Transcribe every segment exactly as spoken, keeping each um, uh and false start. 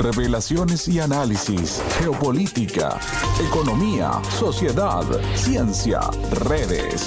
Revelaciones y análisis, geopolítica, economía, sociedad, ciencia, redes.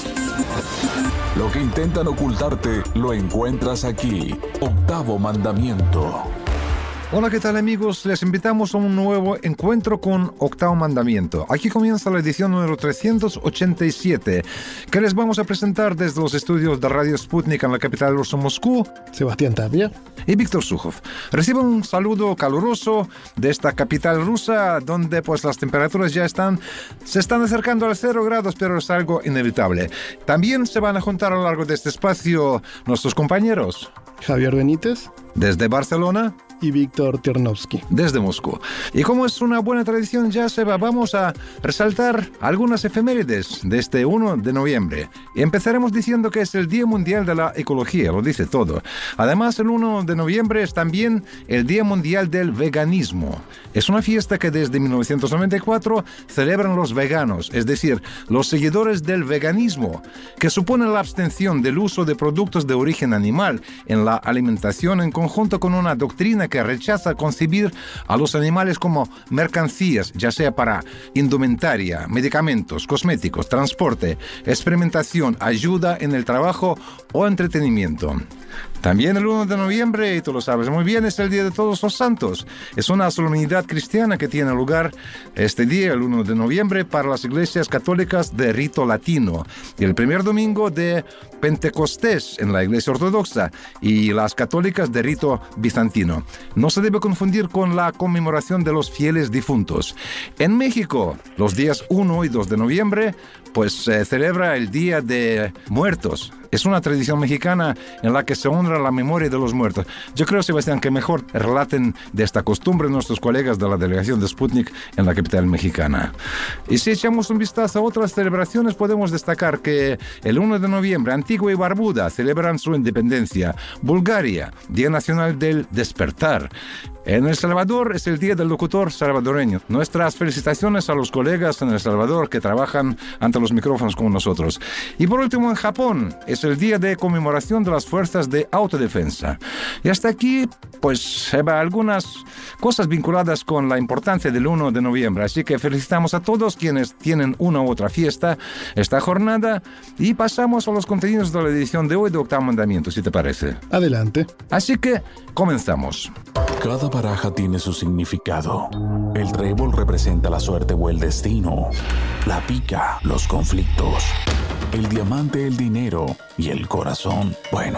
Lo que intentan ocultarte lo encuentras aquí. Octavo Mandamiento. Hola, ¿qué tal, amigos? Les invitamos a un nuevo encuentro con Octavo Mandamiento. Aquí comienza la edición número trescientos ochenta y siete, que les vamos a presentar desde los estudios de Radio Sputnik en la capital rusa, Moscú, Sebastián Tapia y Víctor Sukhov. Reciban un saludo caluroso de esta capital rusa, donde pues las temperaturas ya están, se están acercando a los cero grados, pero es algo inevitable. También se van a juntar a lo largo de este espacio nuestros compañeros Javier Benítez desde Barcelona y Víctor Ternovsky desde Moscú. Y como es una buena tradición ya, Seba, vamos a resaltar algunas efemérides de este primero de noviembre. Y empezaremos diciendo que es el Día Mundial de la Ecología, lo dice todo. Además, el primero de noviembre es también el Día Mundial del Veganismo. Es una fiesta que desde mil novecientos noventa y cuatro celebran los veganos, es decir, los seguidores del veganismo, que supone la abstención del uso de productos de origen animal en la alimentación, en conjunto con una doctrina que rechaza concebir a los animales como mercancías, ya sea para indumentaria, medicamentos, cosméticos, transporte, experimentación, ayuda en el trabajo o entretenimiento. También el primero de noviembre, y tú lo sabes muy bien, es el Día de Todos los Santos. Es una solemnidad cristiana que tiene lugar este día, el primero de noviembre, para las iglesias católicas de rito latino. Y el primer domingo de Pentecostés en la iglesia ortodoxa y las católicas de rito bizantino. No se debe confundir con la conmemoración de los fieles difuntos. En México, los días primero y dos de noviembre, pues se celebra el Día de Muertos. Es una tradición mexicana en la que se honra la memoria de los muertos. Yo creo, Sebastián, que mejor relaten de esta costumbre nuestros colegas de la delegación de Sputnik en la capital mexicana. Y si echamos un vistazo a otras celebraciones, podemos destacar que el primero de noviembre, Antigua y Barbuda celebran su independencia. Bulgaria, Día Nacional del Despertar. En El Salvador es el Día del Locutor Salvadoreño. Nuestras felicitaciones a los colegas en El Salvador que trabajan ante los micrófonos como nosotros. Y por último, en Japón es el Día de Conmemoración de las Fuerzas de Autodefensa. Y hasta aquí, pues, algunas cosas vinculadas con la importancia del primero de noviembre. Así que felicitamos a todos quienes tienen una u otra fiesta esta jornada y pasamos a los contenidos de la edición de hoy de Octavo Mandamiento, si te parece. Adelante. Así que comenzamos. Cada baraja tiene su significado. El trébol representa la suerte o el destino. La pica, los conflictos. El diamante, el dinero. Y el corazón, bueno,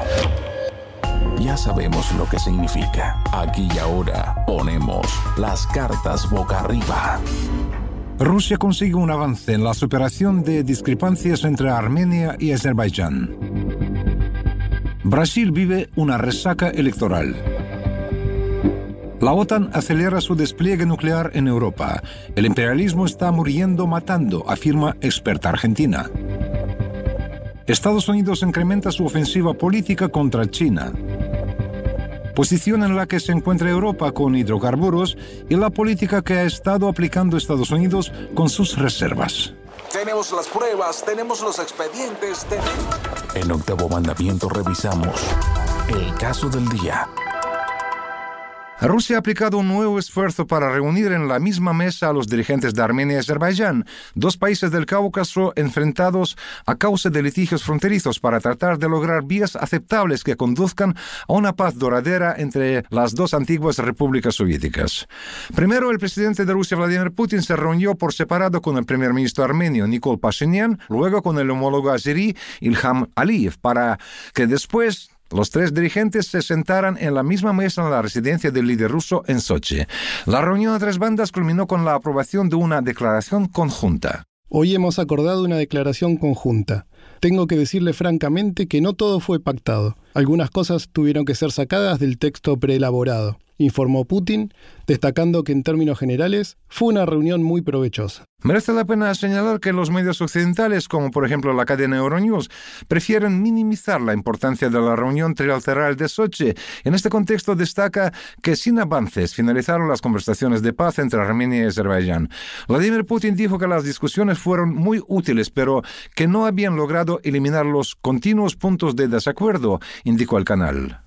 ya sabemos lo que significa. Aquí y ahora ponemos las cartas boca arriba. Rusia consigue un avance en la superación de discrepancias entre Armenia y Azerbaiyán. Brasil vive una resaca electoral. La OTAN acelera su despliegue nuclear en Europa. El imperialismo está muriendo matando, afirma experta argentina. Estados Unidos incrementa su ofensiva política contra China. Posición en la que se encuentra Europa con hidrocarburos y la política que ha estado aplicando Estados Unidos con sus reservas. Tenemos las pruebas, tenemos los expedientes, tenemos... En Octavo Mandamiento revisamos el caso del día. Rusia ha aplicado un nuevo esfuerzo para reunir en la misma mesa a los dirigentes de Armenia y Azerbaiyán, dos países del Cáucaso enfrentados a causa de litigios fronterizos, para tratar de lograr vías aceptables que conduzcan a una paz duradera entre las dos antiguas repúblicas soviéticas. Primero, el presidente de Rusia, Vladimir Putin, se reunió por separado con el primer ministro armenio, Nikol Pashinyan, luego con el homólogo azerí, Ilham Aliyev, para que después los tres dirigentes se sentaran en la misma mesa en la residencia del líder ruso en Sochi. La reunión a tres bandas culminó con la aprobación de una declaración conjunta. Hoy hemos acordado una declaración conjunta. Tengo que decirle francamente que no todo fue pactado. Algunas cosas tuvieron que ser sacadas del texto preelaborado, informó Putin, destacando que en términos generales fue una reunión muy provechosa. Merece la pena señalar que los medios occidentales, como por ejemplo la cadena Euronews, prefieren minimizar la importancia de la reunión trilateral de Sochi. En este contexto destaca que sin avances finalizaron las conversaciones de paz entre Armenia y Azerbaiyán. Vladimir Putin dijo que las discusiones fueron muy útiles, pero que no habían logrado eliminar los continuos puntos de desacuerdo, indicó el canal.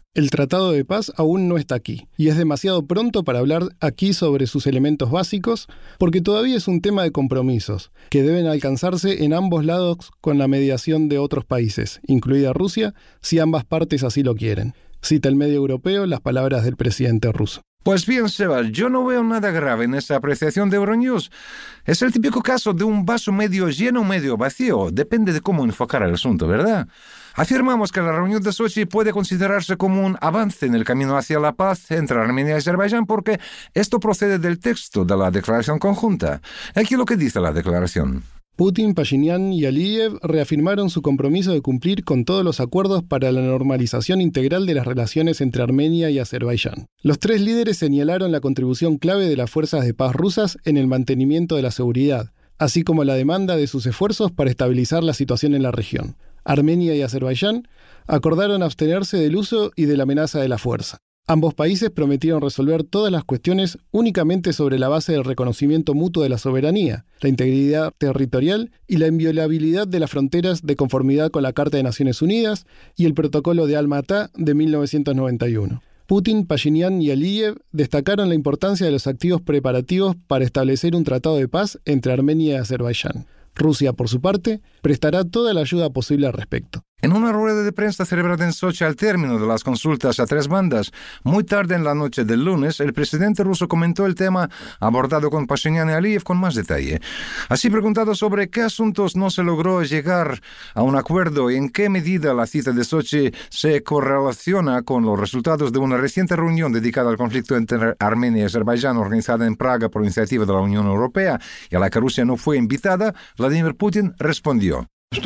El tratado de paz aún no está aquí, y es demasiado pronto para hablar aquí sobre sus elementos básicos, porque todavía es un tema de compromisos, que deben alcanzarse en ambos lados con la mediación de otros países, incluida Rusia, si ambas partes así lo quieren. Cita el medio europeo las palabras del presidente ruso. Pues bien, Seba, yo no veo nada grave en esa apreciación de Euronews. Es el típico caso de un vaso medio lleno o medio vacío. Depende de cómo enfocar el asunto, ¿verdad? Afirmamos que la reunión de Sochi puede considerarse como un avance en el camino hacia la paz entre Armenia y Azerbaiyán porque esto procede del texto de la declaración conjunta. Aquí lo que dice la declaración. Putin, Pashinyan y Aliyev reafirmaron su compromiso de cumplir con todos los acuerdos para la normalización integral de las relaciones entre Armenia y Azerbaiyán. Los tres líderes señalaron la contribución clave de las fuerzas de paz rusas en el mantenimiento de la seguridad, así como la demanda de sus esfuerzos para estabilizar la situación en la región. Armenia y Azerbaiyán acordaron abstenerse del uso y de la amenaza de la fuerza. Ambos países prometieron resolver todas las cuestiones únicamente sobre la base del reconocimiento mutuo de la soberanía, la integridad territorial y la inviolabilidad de las fronteras de conformidad con la Carta de Naciones Unidas y el Protocolo de Alma-Ata de mil novecientos noventa y uno. Putin, Pashinyan y Aliyev destacaron la importancia de los activos preparativos para establecer un tratado de paz entre Armenia y Azerbaiyán. Rusia, por su parte, prestará toda la ayuda posible al respecto. En una rueda de prensa celebrada en Sochi al término de las consultas a tres bandas, muy tarde en la noche del lunes, el presidente ruso comentó el tema abordado con Pashinyan y Aliyev con más detalle. Así, preguntado sobre qué asuntos no se logró llegar a un acuerdo y en qué medida la cita de Sochi se correlaciona con los resultados de una reciente reunión dedicada al conflicto entre Armenia y Azerbaiyán organizada en Praga por iniciativa de la Unión Europea y a la que Rusia no fue invitada, Vladimir Putin respondió.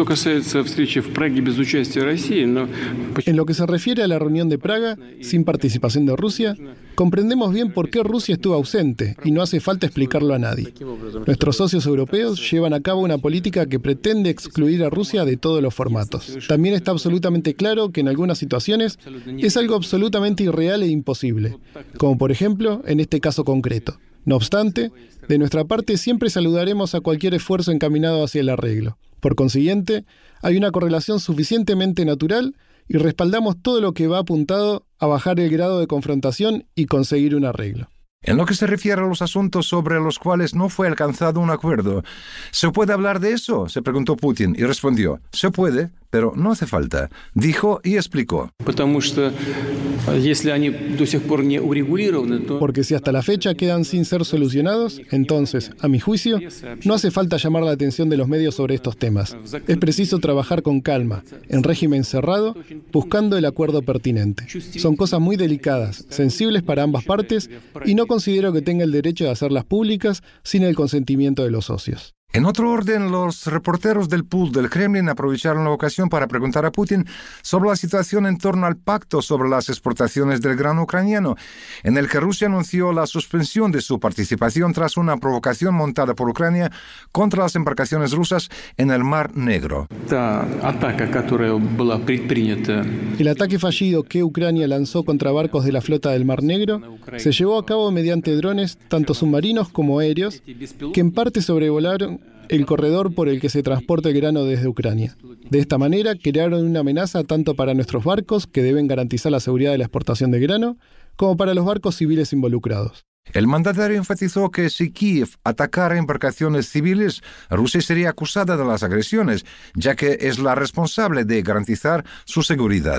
En lo que se refiere a la reunión de Praga, sin participación de Rusia, comprendemos bien por qué Rusia estuvo ausente y no hace falta explicarlo a nadie. Nuestros socios europeos llevan a cabo una política que pretende excluir a Rusia de todos los formatos. También está absolutamente claro que en algunas situaciones es algo absolutamente irreal e imposible, como por ejemplo en este caso concreto. No obstante, de nuestra parte siempre saludaremos a cualquier esfuerzo encaminado hacia el arreglo. Por consiguiente, hay una correlación suficientemente natural y respaldamos todo lo que va apuntado a bajar el grado de confrontación y conseguir un arreglo. En lo que se refiere a los asuntos sobre los cuales no fue alcanzado un acuerdo, ¿se puede hablar de eso?, se preguntó Putin, y respondió, se puede, pero no hace falta, dijo y explicó. Porque si hasta la fecha quedan sin ser solucionados, entonces, a mi juicio, no hace falta llamar la atención de los medios sobre estos temas. Es preciso trabajar con calma, en régimen cerrado, buscando el acuerdo pertinente. Son cosas muy delicadas, sensibles para ambas partes, y no considero que tenga el derecho de hacerlas públicas sin el consentimiento de los socios. En otro orden, los reporteros del pool del Kremlin aprovecharon la ocasión para preguntar a Putin sobre la situación en torno al pacto sobre las exportaciones del grano ucraniano, en el que Rusia anunció la suspensión de su participación tras una provocación montada por Ucrania contra las embarcaciones rusas en el Mar Negro. El ataque fallido que Ucrania lanzó contra barcos de la flota del Mar Negro se llevó a cabo mediante drones tanto submarinos como aéreos que en parte sobrevolaron el corredor por el que se transporta el grano desde Ucrania. De esta manera, crearon una amenaza tanto para nuestros barcos, que deben garantizar la seguridad de la exportación de grano, como para los barcos civiles involucrados. El mandatario enfatizó que si Kiev atacara embarcaciones civiles, Rusia sería acusada de las agresiones, ya que es la responsable de garantizar su seguridad.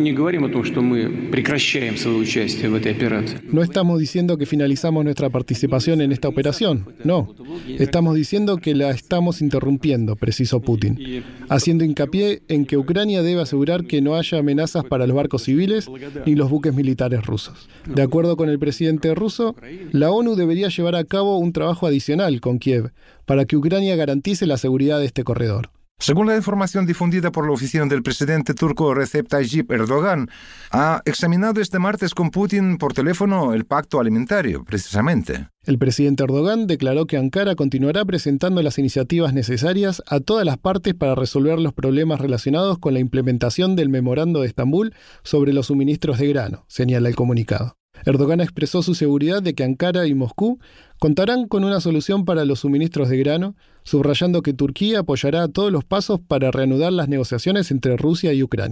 No estamos diciendo que finalizamos nuestra participación en esta operación, no. Estamos diciendo que la estamos interrumpiendo, precisó Putin, haciendo hincapié en que Ucrania debe asegurar que no haya amenazas para los barcos civiles ni los buques militares rusos. De acuerdo con el presidente ruso, la ONU debería llevar a cabo un trabajo adicional con Kiev para que Ucrania garantice la seguridad de este corredor. Según la información difundida por la oficina del presidente turco Recep Tayyip Erdogan, ha examinado este martes con Putin por teléfono el pacto alimentario, precisamente. El presidente Erdogan declaró que Ankara continuará presentando las iniciativas necesarias a todas las partes para resolver los problemas relacionados con la implementación del Memorando de Estambul sobre los suministros de grano, señala el comunicado. Erdogan expresó su seguridad de que Ankara y Moscú contarán con una solución para los suministros de grano, subrayando que Turquía apoyará todos los pasos para reanudar las negociaciones entre Rusia y Ucrania.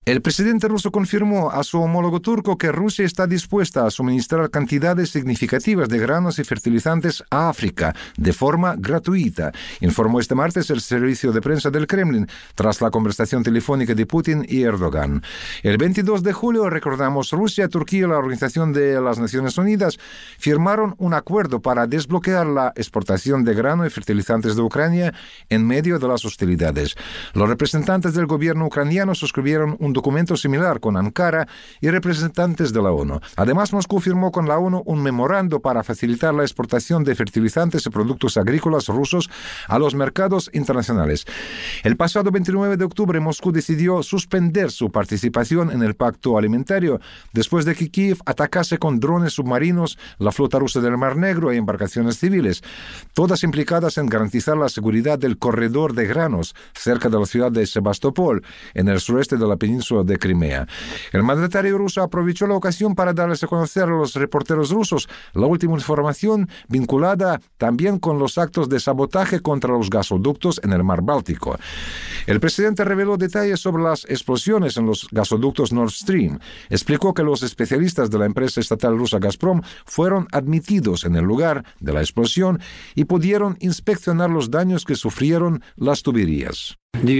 El presidente ruso confirmó a su homólogo turco que Rusia está dispuesta a suministrar cantidades significativas de granos y fertilizantes a África de forma gratuita, informó este martes el servicio de prensa del Kremlin tras la conversación telefónica de Putin y Erdogan. El veintidós de julio, recordamos, Rusia, Turquía y la Organización de las Naciones Unidas firmaron un acuerdo para desbloquear la exportación de grano y fertilizantes de Ucrania en medio de las hostilidades. Los representantes del gobierno ucraniano suscribieron un documento similar con Ankara y representantes de la ONU. Además, Moscú firmó con la ONU un memorando para facilitar la exportación de fertilizantes y productos agrícolas rusos a los mercados internacionales. El pasado veintinueve de octubre, Moscú decidió suspender su participación en el pacto alimentario después de que Kiev atacase con drones submarinos la flota rusa del Mar Negro y embarcaciones civiles, todas implicadas en garantizar la seguridad del corredor de granos cerca de la ciudad de Sebastopol, en el sureste de la península de Crimea. El mandatario ruso aprovechó la ocasión para darles a conocer a los reporteros rusos la última información vinculada también con los actos de sabotaje contra los gasoductos en el Mar Báltico. El presidente reveló detalles sobre las explosiones en los gasoductos Nord Stream. Explicó que los especialistas de la empresa estatal rusa Gazprom fueron admitidos en el lugar de la explosión y pudieron inspeccionar los daños que sufrieron las tuberías. En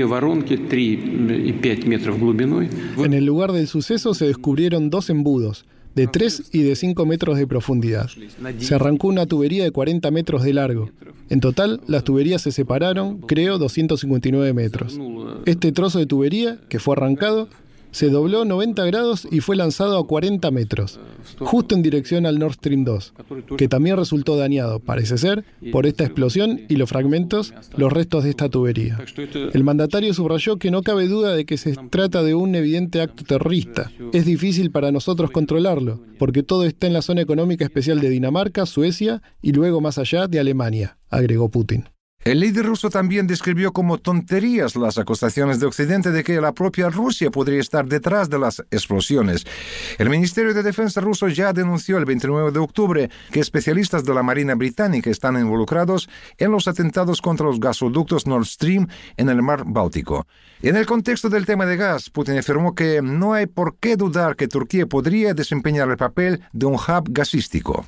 el lugar del suceso se descubrieron dos embudos, de tres y de cinco metros de profundidad. Se arrancó una tubería de cuarenta metros de largo. En total, las tuberías se separaron, creo, doscientos cincuenta y nueve metros. Este trozo de tubería, que fue arrancado, se dobló noventa grados y fue lanzado a cuarenta metros, justo en dirección al Nord Stream dos, que también resultó dañado, parece ser, por esta explosión y los fragmentos, los restos de esta tubería. El mandatario subrayó que no cabe duda de que se trata de un evidente acto terrorista. Es difícil para nosotros controlarlo, porque todo está en la zona económica especial de Dinamarca, Suecia y luego más allá de Alemania, agregó Putin. El líder ruso también describió como tonterías las acusaciones de Occidente de que la propia Rusia podría estar detrás de las explosiones. El Ministerio de Defensa ruso ya denunció el veintinueve de octubre que especialistas de la Marina británica están involucrados en los atentados contra los gasoductos Nord Stream en el Mar Báltico. En el contexto del tema de gas, Putin afirmó que no hay por qué dudar que Turquía podría desempeñar el papel de un hub gasístico.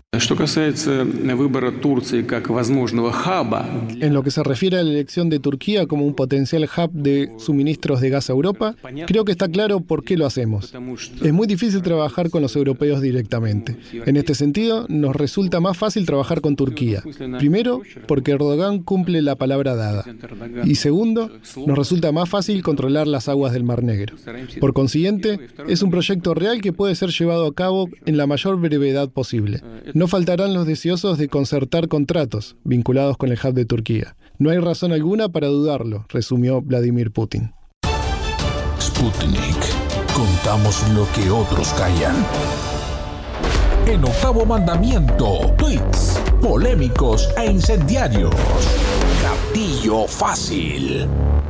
En lo que se refiere a la elección de Turquía como un potencial hub de suministros de gas a Europa, creo que está claro por qué lo hacemos. Es muy difícil trabajar con los europeos directamente. En este sentido, nos resulta más fácil trabajar con Turquía. Primero, porque Erdogan cumple la palabra dada. Y segundo, nos resulta más fácil controlar las aguas del Mar Negro. Por consiguiente, es un proyecto real que puede ser llevado a cabo en la mayor brevedad posible. No faltarán los deseosos de concertar contratos vinculados con el hub de Turquía. No hay razón alguna para dudarlo, resumió Vladimir Putin. Sputnik. Contamos lo que otros callan. En Octavo Mandamiento, tweets polémicos e incendiarios. Gatillo fácil.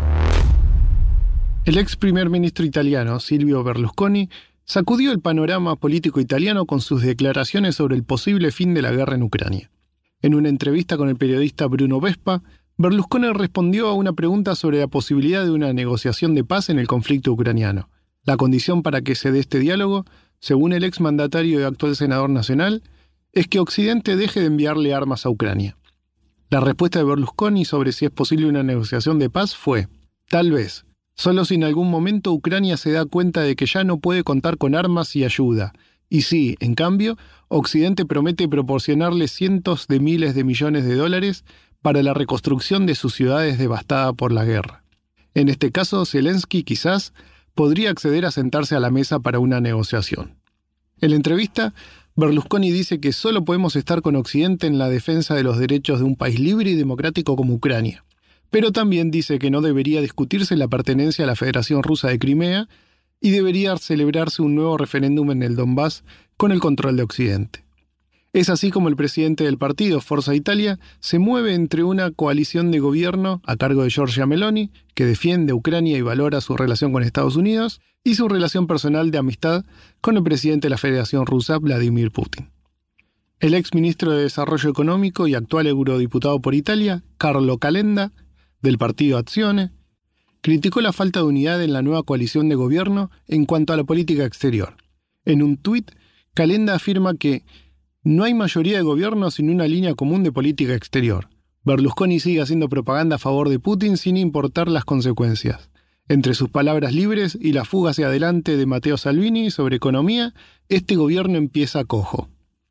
El ex primer ministro italiano, Silvio Berlusconi, sacudió el panorama político italiano con sus declaraciones sobre el posible fin de la guerra en Ucrania. En una entrevista con el periodista Bruno Vespa, Berlusconi respondió a una pregunta sobre la posibilidad de una negociación de paz en el conflicto ucraniano. La condición para que se dé este diálogo, según el exmandatario y actual senador nacional, es que Occidente deje de enviarle armas a Ucrania. La respuesta de Berlusconi sobre si es posible una negociación de paz fue: tal vez, solo si en algún momento Ucrania se da cuenta de que ya no puede contar con armas y ayuda, y si, en cambio, Occidente promete proporcionarle cientos de miles de millones de dólares para la reconstrucción de sus ciudades devastadas por la guerra. En este caso, Zelensky quizás podría acceder a sentarse a la mesa para una negociación. En la entrevista, Berlusconi dice que solo podemos estar con Occidente en la defensa de los derechos de un país libre y democrático como Ucrania, pero también dice que no debería discutirse la pertenencia a la Federación Rusa de Crimea y debería celebrarse un nuevo referéndum en el Donbass con el control de Occidente. Es así como el presidente del partido, Forza Italia, se mueve entre una coalición de gobierno a cargo de Giorgia Meloni, que defiende a Ucrania y valora su relación con Estados Unidos, y su relación personal de amistad con el presidente de la Federación Rusa, Vladimir Putin. El ex ministro de Desarrollo Económico y actual eurodiputado por Italia, Carlo Calenda, del partido Azione, criticó la falta de unidad en la nueva coalición de gobierno en cuanto a la política exterior. En un tuit, Calenda afirma que no hay mayoría de gobierno sin una línea común de política exterior. Berlusconi sigue haciendo propaganda a favor de Putin sin importar las consecuencias. Entre sus palabras libres y la fuga hacia adelante de Matteo Salvini sobre economía, este gobierno empieza cojo.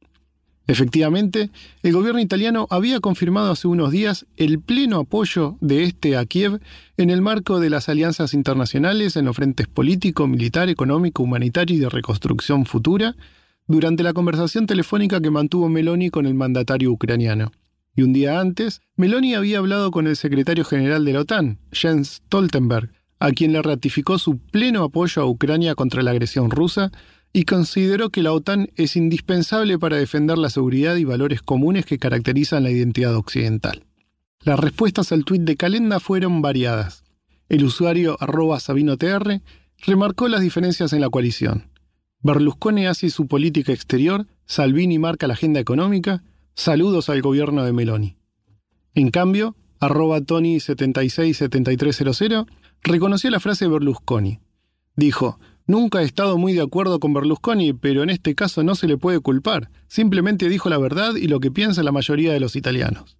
Efectivamente, el gobierno italiano había confirmado hace unos días el pleno apoyo de este a Kiev en el marco de las alianzas internacionales en los frentes político, militar, económico, humanitario y de reconstrucción futura, durante la conversación telefónica que mantuvo Meloni con el mandatario ucraniano. Y un día antes, Meloni había hablado con el secretario general de la OTAN, Jens Stoltenberg, a quien le ratificó su pleno apoyo a Ucrania contra la agresión rusa y consideró que la OTAN es indispensable para defender la seguridad y valores comunes que caracterizan la identidad occidental. Las respuestas al tuit de Calenda fueron variadas. El usuario arroba sabinotr remarcó las diferencias en la coalición. Berlusconi hace su política exterior, Salvini marca la agenda económica, saludos al gobierno de Meloni. En cambio, arroba Tony setenta y seis setenta y tres cero cero reconoció la frase de Berlusconi. Dijo: nunca he estado muy de acuerdo con Berlusconi, pero en este caso no se le puede culpar. Simplemente dijo la verdad y lo que piensa la mayoría de los italianos.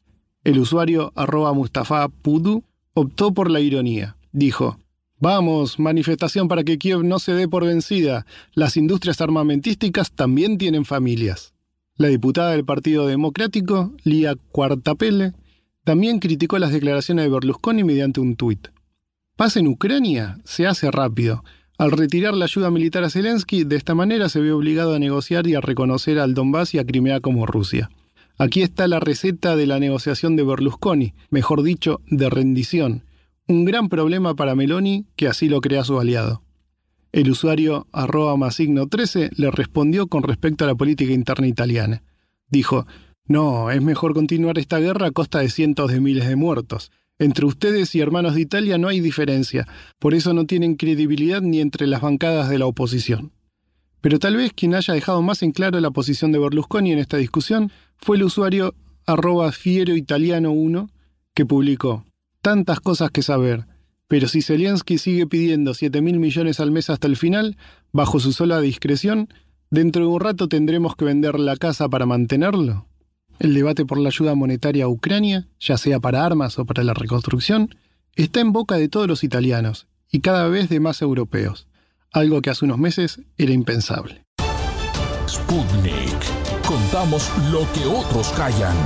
El usuario arroba Mustafa Pudu optó por la ironía. Dijo: vamos, manifestación para que Kiev no se dé por vencida. Las industrias armamentísticas también tienen familias. La diputada del Partido Democrático, Lia Quartapelle, también criticó las declaraciones de Berlusconi mediante un tuit. Paz en Ucrania se hace rápido. Al retirar la ayuda militar a Zelensky, de esta manera se ve obligado a negociar y a reconocer al Donbass y a Crimea como Rusia. Aquí está la receta de la negociación de Berlusconi, mejor dicho, de rendición. Un gran problema para Meloni, que así lo crea su aliado. El usuario arroba masigno trece le respondió con respecto a la política interna italiana. Dijo: no, es mejor continuar esta guerra a costa de cientos de miles de muertos. Entre ustedes y hermanos de Italia no hay diferencia, por eso no tienen credibilidad ni entre las bancadas de la oposición. Pero tal vez quien haya dejado más en claro la posición de Berlusconi en esta discusión fue el usuario arroba fiero italiano uno, que publicó: tantas cosas que saber, pero si Zelensky sigue pidiendo siete mil millones al mes hasta el final, bajo su sola discreción, dentro de un rato tendremos que vender la casa para mantenerlo. El debate por la ayuda monetaria a Ucrania, ya sea para armas o para la reconstrucción, está en boca de todos los italianos y cada vez de más europeos, algo que hace unos meses era impensable. Sputnik. Contamos lo que otros callan.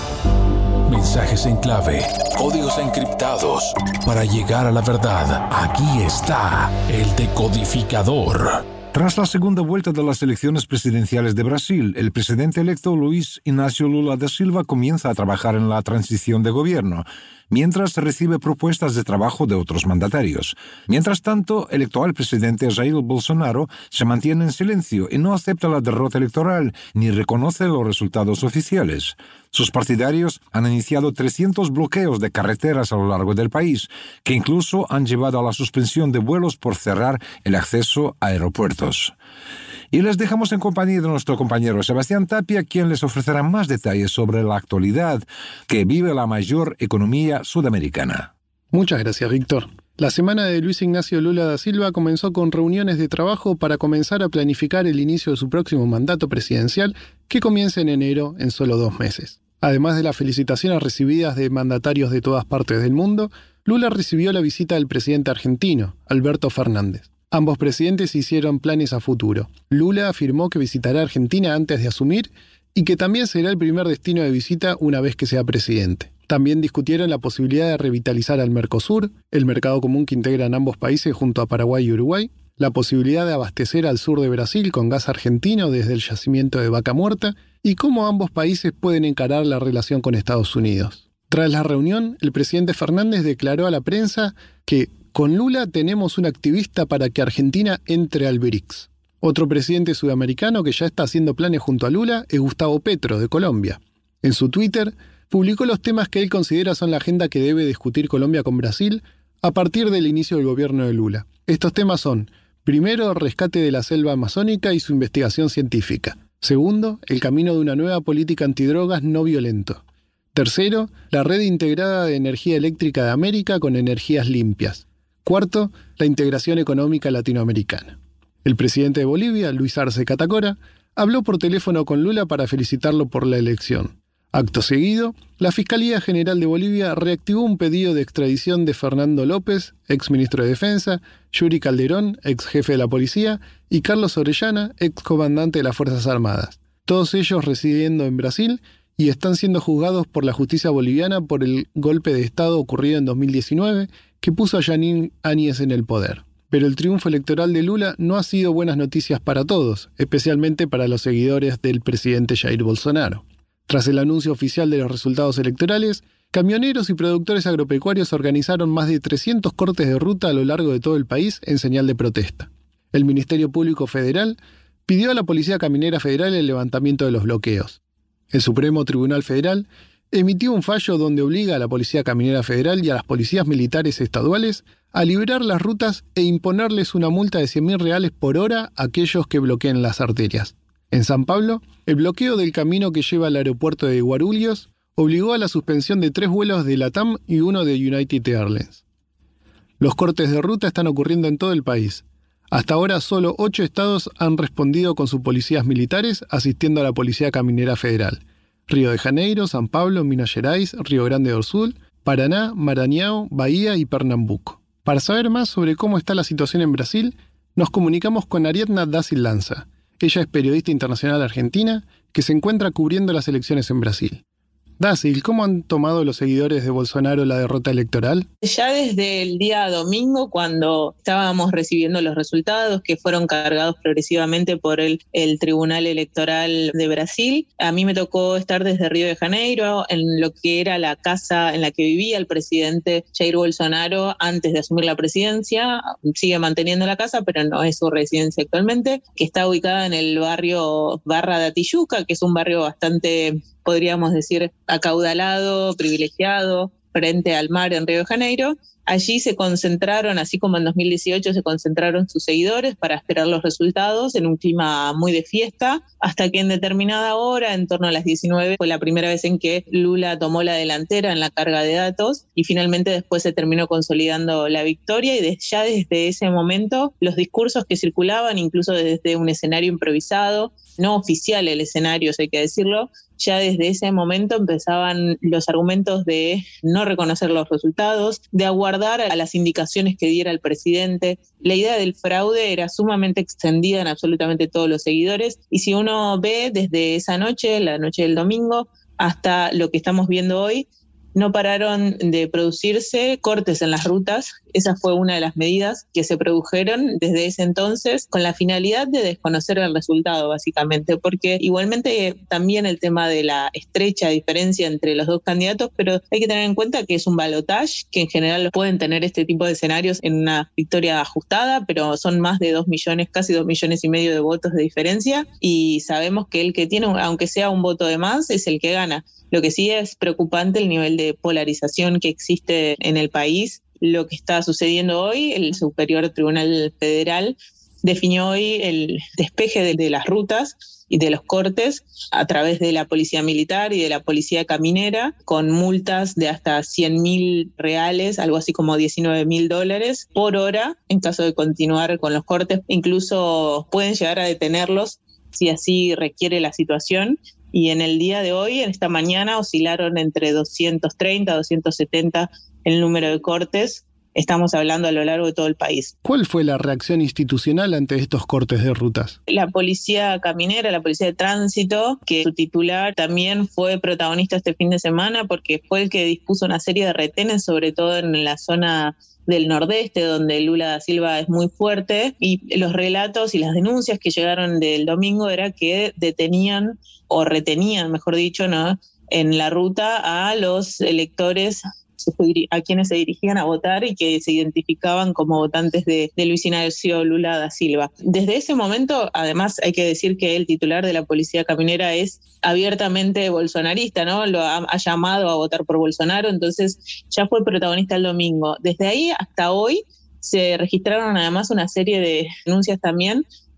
Mensajes en clave, códigos encriptados. Para llegar a la verdad, aquí está el decodificador. Tras la segunda vuelta de las elecciones presidenciales de Brasil, el presidente electo Luiz Inácio Lula da Silva comienza a trabajar en la transición de gobierno, mientras recibe propuestas de trabajo de otros mandatarios. Mientras tanto, el actual presidente Jair Bolsonaro se mantiene en silencio y no acepta la derrota electoral ni reconoce los resultados oficiales. Sus partidarios han iniciado trescientos bloqueos de carreteras a lo largo del país, que incluso han llevado a la suspensión de vuelos por cerrar el acceso a aeropuertos. Y les dejamos en compañía de nuestro compañero Sebastián Tapia, quien les ofrecerá más detalles sobre la actualidad que vive la mayor economía sudamericana. Muchas gracias, Víctor. La semana de Luiz Ignacio Lula da Silva comenzó con reuniones de trabajo para comenzar a planificar el inicio de su próximo mandato presidencial, que comienza en enero en solo dos meses. Además de las felicitaciones recibidas de mandatarios de todas partes del mundo, Lula recibió la visita del presidente argentino, Alberto Fernández. Ambos presidentes hicieron planes a futuro. Lula afirmó que visitará Argentina antes de asumir y que también será el primer destino de visita una vez que sea presidente. También discutieron la posibilidad de revitalizar al Mercosur, el mercado común que integran ambos países junto a Paraguay y Uruguay, la posibilidad de abastecer al sur de Brasil con gas argentino desde el yacimiento de Vaca Muerta y cómo ambos países pueden encarar la relación con Estados Unidos. Tras la reunión, el presidente Fernández declaró a la prensa que con Lula tenemos un activista para que Argentina entre al B R I C S. Otro presidente sudamericano que ya está haciendo planes junto a Lula es Gustavo Petro, de Colombia. En su Twitter, publicó los temas que él considera son la agenda que debe discutir Colombia con Brasil a partir del inicio del gobierno de Lula. Estos temas son: primero, rescate de la selva amazónica y su investigación científica. Segundo, el camino de una nueva política antidrogas no violento. Tercero, la red integrada de energía eléctrica de América con energías limpias. Cuarto, la integración económica latinoamericana. El presidente de Bolivia, Luis Arce Catacora, habló por teléfono con Lula para felicitarlo por la elección. Acto seguido, la Fiscalía General de Bolivia reactivó un pedido de extradición de Fernando López, ex ministro de Defensa, Yuri Calderón, ex jefe de la policía, y Carlos Orellana, ex comandante de las Fuerzas Armadas. Todos ellos residiendo en Brasil y están siendo juzgados por la justicia boliviana por el golpe de Estado ocurrido en dos mil diecinueve que puso a Jeanine Áñez en el poder. Pero el triunfo electoral de Lula no ha sido buenas noticias para todos, especialmente para los seguidores del presidente Jair Bolsonaro. Tras el anuncio oficial de los resultados electorales, camioneros y productores agropecuarios organizaron más de trescientos cortes de ruta a lo largo de todo el país en señal de protesta. El Ministerio Público Federal pidió a la Policía Caminera Federal el levantamiento de los bloqueos. El Supremo Tribunal Federal emitió un fallo donde obliga a la Policía Caminera Federal y a las policías militares estaduales a liberar las rutas e imponerles una multa de cien mil reales por hora a aquellos que bloqueen las arterias. En San Pablo, el bloqueo del camino que lleva al aeropuerto de Guarulhos obligó a la suspensión de tres vuelos de LATAM y uno de United Airlines. Los cortes de ruta están ocurriendo en todo el país. Hasta ahora, solo ocho estados han respondido con sus policías militares asistiendo a la Policía Caminera Federal: Río de Janeiro, San Pablo, Minas Gerais, Río Grande do Sul, Paraná, Maranhão, Bahía y Pernambuco. Para saber más sobre cómo está la situación en Brasil, nos comunicamos con Ariadna Dacil Lanza. Ella es periodista internacional argentina que se encuentra cubriendo las elecciones en Brasil. Dacil, ¿cómo han tomado los seguidores de Bolsonaro la derrota electoral? Ya desde el día domingo, cuando estábamos recibiendo los resultados que fueron cargados progresivamente por el, el Tribunal Electoral de Brasil, a mí me tocó estar desde Río de Janeiro, en lo que era la casa en la que vivía el presidente Jair Bolsonaro antes de asumir la presidencia. Sigue manteniendo la casa, pero no es su residencia actualmente, que está ubicada en el barrio Barra da Tijuca, que es un barrio bastante, podríamos decir, acaudalado, privilegiado, frente al mar en Río de Janeiro. Allí se concentraron, así como en dos mil dieciocho se concentraron sus seguidores para esperar los resultados en un clima muy de fiesta, hasta que en determinada hora, en torno a las diecinueve, fue la primera vez en que Lula tomó la delantera en la carga de datos y finalmente después se terminó consolidando la victoria, y desde, ya desde ese momento los discursos que circulaban, incluso desde un escenario improvisado, no oficial el escenario, hay que decirlo, ya desde ese momento empezaban los argumentos de no reconocer los resultados, de aguardar a las indicaciones que diera el presidente. La idea del fraude era sumamente extendida en absolutamente todos los seguidores, y si uno ve desde esa noche, la noche del domingo, hasta lo que estamos viendo hoy, no pararon de producirse cortes en las rutas. Esa fue una de las medidas que se produjeron desde ese entonces con la finalidad de desconocer el resultado, básicamente, porque igualmente también el tema de la estrecha diferencia entre los dos candidatos, pero hay que tener en cuenta que es un balotaje, que en general pueden tener este tipo de escenarios en una victoria ajustada, pero son más de dos millones, casi dos millones y medio de votos de diferencia, y sabemos que el que tiene, aunque sea un voto de más, es el que gana. Lo que sí es preocupante el nivel de polarización que existe en el país. Lo que está sucediendo hoy, el Superior Tribunal Federal definió hoy el despeje de, de las rutas y de los cortes a través de la Policía Militar y de la Policía Caminera, con multas de hasta cien mil reales, algo así como diecinueve mil dólares por hora, en caso de continuar con los cortes. Incluso pueden llegar a detenerlos si así requiere la situación. Y en el día de hoy, en esta mañana, oscilaron entre doscientos treinta, doscientos setenta el número de cortes. Estamos hablando a lo largo de todo el país. ¿Cuál fue la reacción institucional ante estos cortes de rutas? La Policía Caminera, la Policía de Tránsito, que su titular también fue protagonista este fin de semana porque fue el que dispuso una serie de retenes, sobre todo en la zona del nordeste, donde Lula da Silva es muy fuerte, y los relatos y las denuncias que llegaron del domingo era que detenían o retenían, mejor dicho, ¿no?, en la ruta a los electores a quienes se dirigían a votar y que se identificaban como votantes de, de Luis Ignacio Lula da Silva. Desde ese momento, además, hay que decir que el titular de la Policía Caminera es abiertamente bolsonarista, ¿no? Lo ha, ha llamado a votar por Bolsonaro, entonces ya fue protagonista el domingo. Desde ahí hasta hoy se registraron además una serie de denuncias también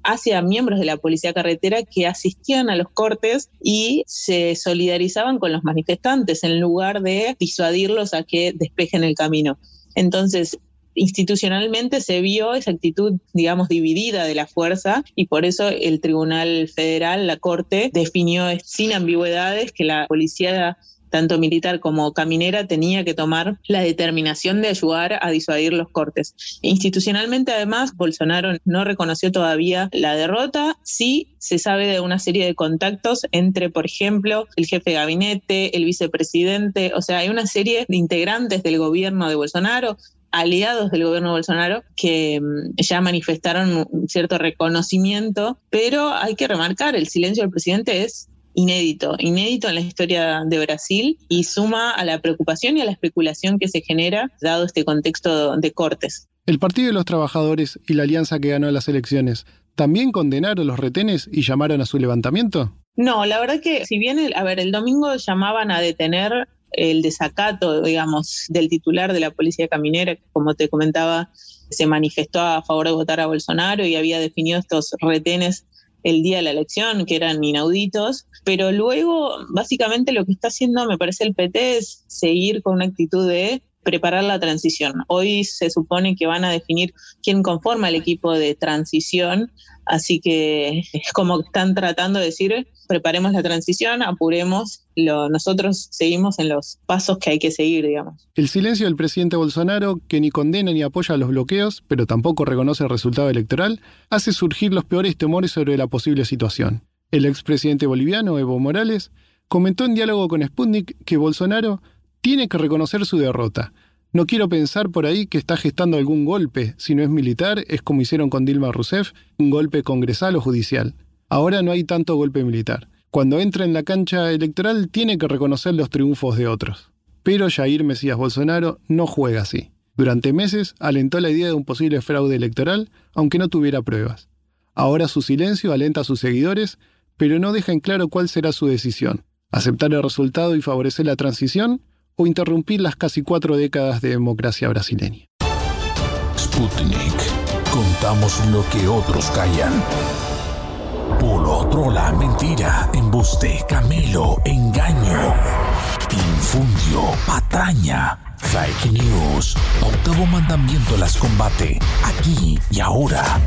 hacia miembros de la policía carretera que asistían a los cortes y se solidarizaban con los manifestantes en lugar de disuadirlos a que despejen el camino. Entonces, institucionalmente se vio esa actitud, digamos, dividida de la fuerza, y por eso el Tribunal Federal, la Corte, definió sin ambigüedades que la policía, tanto militar como caminera, tenía que tomar la determinación de ayudar a disuadir los cortes. Institucionalmente, además, Bolsonaro no reconoció todavía la derrota. Sí se sabe de una serie de contactos entre, por ejemplo, el jefe de gabinete, el vicepresidente, o sea, hay una serie de integrantes del gobierno de Bolsonaro, aliados del gobierno de Bolsonaro, que ya manifestaron un cierto reconocimiento, pero hay que remarcar, el silencio del presidente es inédito, inédito en la historia de Brasil, y suma a la preocupación y a la especulación que se genera dado este contexto de cortes. El Partido de los Trabajadores y la alianza que ganó las elecciones, ¿también condenaron los retenes y llamaron a su levantamiento? No, la verdad que si bien, el, a ver, el domingo llamaban a detener el desacato, digamos, del titular de la policía caminera, que, como te comentaba, se manifestó a favor de votar a Bolsonaro y había definido estos retenes el día de la elección, que eran inauditos, pero luego básicamente lo que está haciendo, me parece, el P T es seguir con una actitud de preparar la transición. Hoy se supone que van a definir quién conforma el equipo de transición, así que es como que están tratando de decir, preparemos la transición, apuremos, lo, nosotros seguimos en los pasos que hay que seguir, digamos. El silencio del presidente Bolsonaro, que ni condena ni apoya los bloqueos, pero tampoco reconoce el resultado electoral, hace surgir los peores temores sobre la posible situación. El expresidente boliviano, Evo Morales, comentó en diálogo con Sputnik que Bolsonaro tiene que reconocer su derrota. No quiero pensar por ahí que está gestando algún golpe. Si no es militar, es como hicieron con Dilma Rousseff, un golpe congresal o judicial. Ahora no hay tanto golpe militar. Cuando entra en la cancha electoral, tiene que reconocer los triunfos de otros. Pero Jair Mesías Bolsonaro no juega así. Durante meses alentó la idea de un posible fraude electoral, aunque no tuviera pruebas. Ahora su silencio alenta a sus seguidores, pero no deja en claro cuál será su decisión. ¿Aceptar el resultado y favorecer la transición? ¿O interrumpir las casi cuatro décadas de democracia brasileña? Sputnik. Contamos lo que otros callan. Polo, trola, mentira, embuste, camelo, engaño, infundio, patraña, fake news. Octavo mandamiento las combate, aquí y ahora.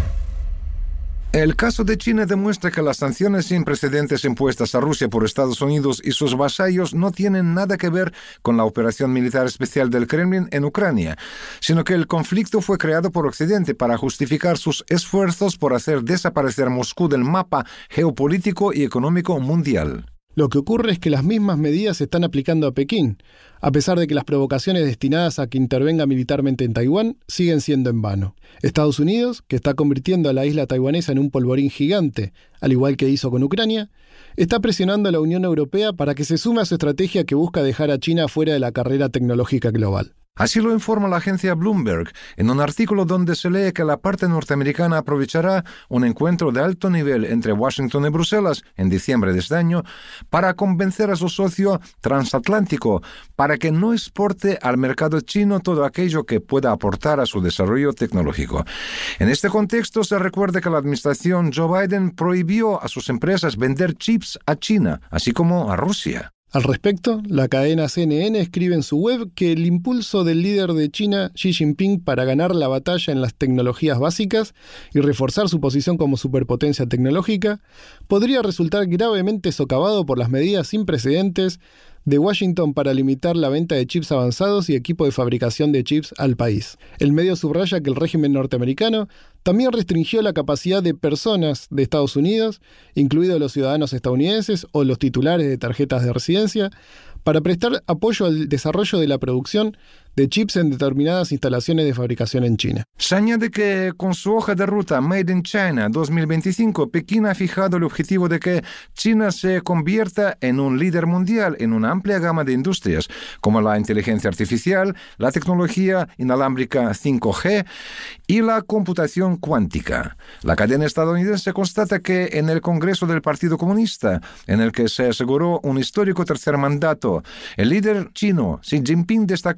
El caso de China demuestra que las sanciones sin precedentes impuestas a Rusia por Estados Unidos y sus vasallos no tienen nada que ver con la operación militar especial del Kremlin en Ucrania, sino que el conflicto fue creado por Occidente para justificar sus esfuerzos por hacer desaparecer Moscú del mapa geopolítico y económico mundial. Lo que ocurre es que las mismas medidas se están aplicando a Pekín, a pesar de que las provocaciones destinadas a que intervenga militarmente en Taiwán siguen siendo en vano. Estados Unidos, que está convirtiendo a la isla taiwanesa en un polvorín gigante, al igual que hizo con Ucrania, está presionando a la Unión Europea para que se sume a su estrategia que busca dejar a China fuera de la carrera tecnológica global. Así lo informa la agencia Bloomberg, en un artículo donde se lee que la parte norteamericana aprovechará un encuentro de alto nivel entre Washington y Bruselas en diciembre de este año para convencer a su socio transatlántico para que no exporte al mercado chino todo aquello que pueda aportar a su desarrollo tecnológico. En este contexto se recuerda que la administración Joe Biden prohibió a sus empresas vender chips a China, así como a Rusia. Al respecto, la cadena C N N escribe en su web que el impulso del líder de China, Xi Jinping, para ganar la batalla en las tecnologías básicas y reforzar su posición como superpotencia tecnológica, podría resultar gravemente socavado por las medidas sin precedentes de Washington para limitar la venta de chips avanzados y equipo de fabricación de chips al país. El medio subraya que el régimen norteamericano también restringió la capacidad de personas de Estados Unidos, incluidos los ciudadanos estadounidenses o los titulares de tarjetas de residencia, para prestar apoyo al desarrollo de la producción de chips en determinadas instalaciones de fabricación en China. Se añade que con su hoja de ruta Made in China dos mil veinticinco, Pekín ha fijado el objetivo de que China se convierta en un líder mundial en una amplia gama de industrias, como la inteligencia artificial, la tecnología inalámbrica cinco G y la computación cuántica. La cadena estadounidense constata que en el Congreso del Partido Comunista, en el que se aseguró un histórico tercer mandato, el líder chino Xi Jinping destacó que la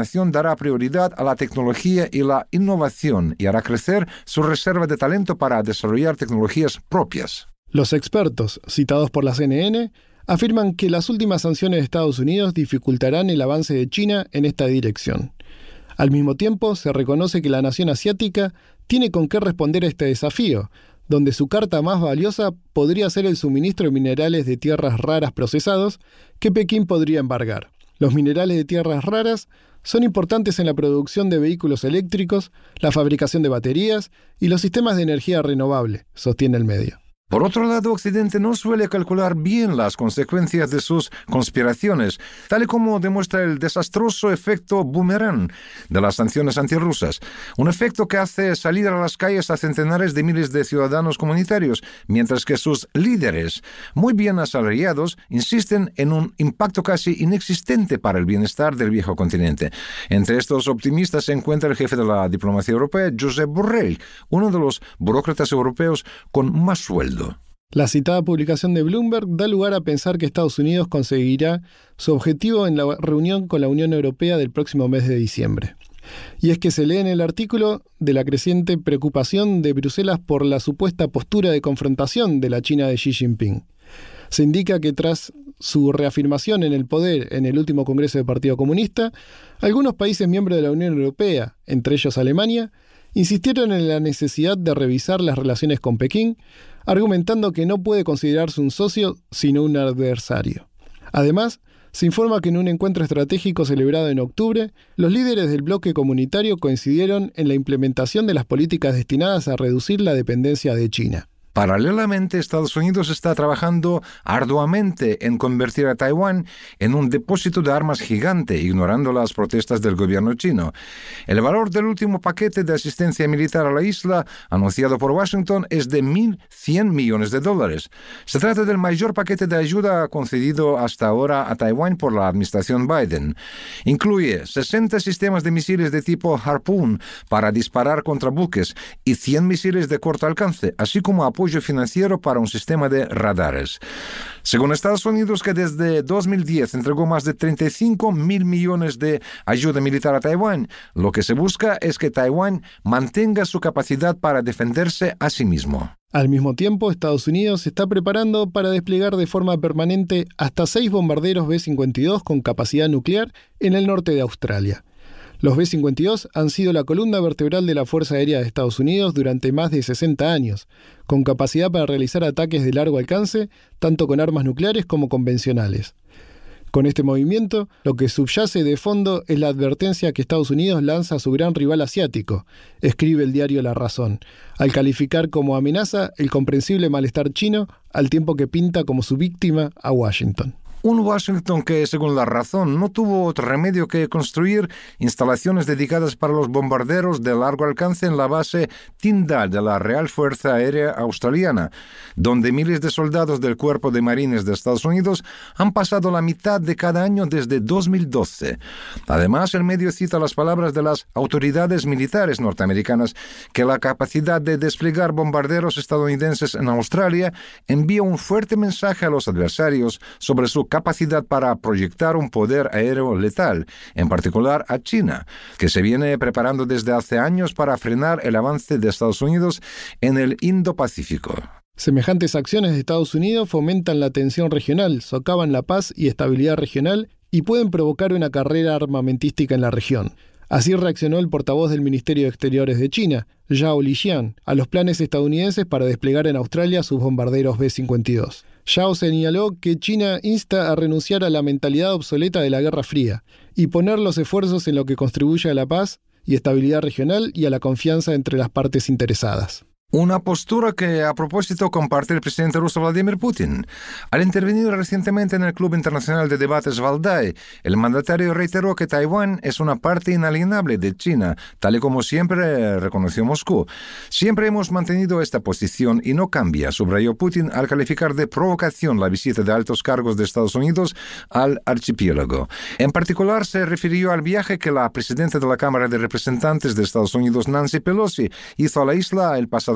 nación dará prioridad a la tecnología y la innovación y hará crecer su reserva de talento para desarrollar tecnologías propias. Los expertos, citados por la C N N, afirman que las últimas sanciones de Estados Unidos dificultarán el avance de China en esta dirección. Al mismo tiempo, se reconoce que la nación asiática tiene con qué responder a este desafío, donde su carta más valiosa podría ser el suministro de minerales de tierras raras procesados que Pekín podría embargar. Los minerales de tierras raras son importantes en la producción de vehículos eléctricos, la fabricación de baterías y los sistemas de energía renovable, sostiene el medio. Por otro lado, Occidente no suele calcular bien las consecuencias de sus conspiraciones, tal y como demuestra el desastroso efecto boomerang de las sanciones antirrusas, un efecto que hace salir a las calles a centenares de miles de ciudadanos comunitarios, mientras que sus líderes, muy bien asalariados, insisten en un impacto casi inexistente para el bienestar del viejo continente. Entre estos optimistas se encuentra el jefe de la diplomacia europea, Josep Borrell, uno de los burócratas europeos con más sueldo. La citada publicación de Bloomberg da lugar a pensar que Estados Unidos conseguirá su objetivo en la reunión con la Unión Europea del próximo mes de diciembre. Y es que se lee en el artículo de la creciente preocupación de Bruselas por la supuesta postura de confrontación de la China de Xi Jinping. Se indica que tras su reafirmación en el poder en el último Congreso del Partido Comunista, algunos países miembros de la Unión Europea, entre ellos Alemania, insistieron en la necesidad de revisar las relaciones con Pekín, argumentando que no puede considerarse un socio sino un adversario. Además, se informa que en un encuentro estratégico celebrado en octubre, los líderes del bloque comunitario coincidieron en la implementación de las políticas destinadas a reducir la dependencia de China. Paralelamente, Estados Unidos está trabajando arduamente en convertir a Taiwán en un depósito de armas gigante, ignorando las protestas del gobierno chino. El valor del último paquete de asistencia militar a la isla, anunciado por Washington, es de mil cien millones de dólares. Se trata del mayor paquete de ayuda concedido hasta ahora a Taiwán por la administración Biden. Incluye sesenta sistemas de misiles de tipo Harpoon para disparar contra buques y cien misiles de corto alcance, así como apoyo apoyo financiero para un sistema de radares. Según Estados Unidos, que desde dos mil diez entregó más de treinta y cinco mil millones de ayuda militar a Taiwán, lo que se busca es que Taiwán mantenga su capacidad para defenderse a sí mismo. Al mismo tiempo, Estados Unidos se está preparando para desplegar de forma permanente hasta seis bombarderos B cincuenta y dos con capacidad nuclear en el norte de Australia. Los B cincuenta y dos han sido la columna vertebral de la Fuerza Aérea de Estados Unidos durante más de sesenta años, con capacidad para realizar ataques de largo alcance, tanto con armas nucleares como convencionales. Con este movimiento, lo que subyace de fondo es la advertencia que Estados Unidos lanza a su gran rival asiático, escribe el diario La Razón, al calificar como amenaza el comprensible malestar chino, al tiempo que pinta como su víctima a Washington. Un Washington que, según La Razón, no tuvo otro remedio que construir instalaciones dedicadas para los bombarderos de largo alcance en la base Tyndall de la Real Fuerza Aérea Australiana, donde miles de soldados del Cuerpo de Marines de Estados Unidos han pasado la mitad de cada año desde dos mil doce. Además, el medio cita las palabras de las autoridades militares norteamericanas que la capacidad de desplegar bombarderos estadounidenses en Australia envía un fuerte mensaje a los adversarios sobre su capacidad para proyectar un poder aéreo letal, en particular a China, que se viene preparando desde hace años para frenar el avance de Estados Unidos en el Indo-Pacífico. Semejantes acciones de Estados Unidos fomentan la tensión regional, socavan la paz y estabilidad regional y pueden provocar una carrera armamentística en la región. Así reaccionó el portavoz del Ministerio de Exteriores de China, Zhao Lijian, a los planes estadounidenses para desplegar en Australia sus bombarderos B cincuenta y dos. Zhao señaló que China insta a renunciar a la mentalidad obsoleta de la Guerra Fría y poner los esfuerzos en lo que contribuye a la paz y estabilidad regional y a la confianza entre las partes interesadas. Una postura que, a propósito, comparte el presidente ruso Vladimir Putin. Al intervenir recientemente en el Club Internacional de Debates Valdai, el mandatario reiteró que Taiwán es una parte inalienable de China, tal y como siempre reconoció Moscú. Siempre hemos mantenido esta posición y no cambia, subrayó Putin al calificar de provocación la visita de altos cargos de Estados Unidos al archipiélago. En particular, se refirió al viaje que la presidenta de la Cámara de Representantes de Estados Unidos, Nancy Pelosi, hizo a la isla el pasado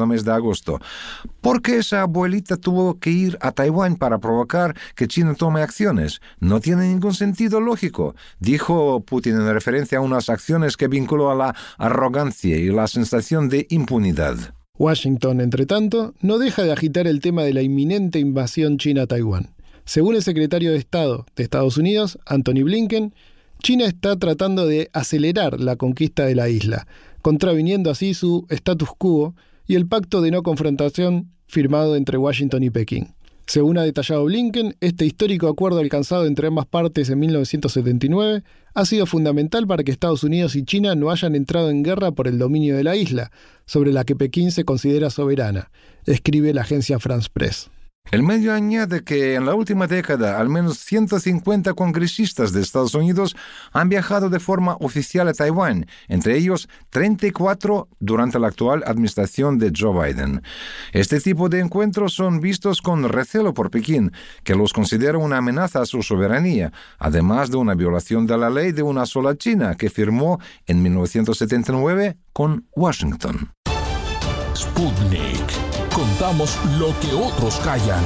pasado mes de agosto. ¿Por qué esa abuelita tuvo que ir a Taiwán para provocar que China tome acciones? No tiene ningún sentido lógico, dijo Putin en referencia a unas acciones que vinculó a la arrogancia y la sensación de impunidad. Washington, entre tanto, no deja de agitar el tema de la inminente invasión china a Taiwán. Según el secretario de Estado de Estados Unidos, Antony Blinken, China está tratando de acelerar la conquista de la isla, contraviniendo así su status quo y el pacto de no confrontación firmado entre Washington y Pekín. Según ha detallado Blinken, este histórico acuerdo alcanzado entre ambas partes en mil novecientos setenta y nueve ha sido fundamental para que Estados Unidos y China no hayan entrado en guerra por el dominio de la isla, sobre la que Pekín se considera soberana, escribe la agencia France Press. El medio añade que en la última década al menos ciento cincuenta congresistas de Estados Unidos han viajado de forma oficial a Taiwán, entre ellos treinta y cuatro durante la actual administración de Joe Biden. Este tipo de encuentros son vistos con recelo por Pekín, que los considera una amenaza a su soberanía, además de una violación de la ley de una sola China que firmó en mil novecientos setenta y nueve con Washington. Sputnik. Contamos lo que otros callan.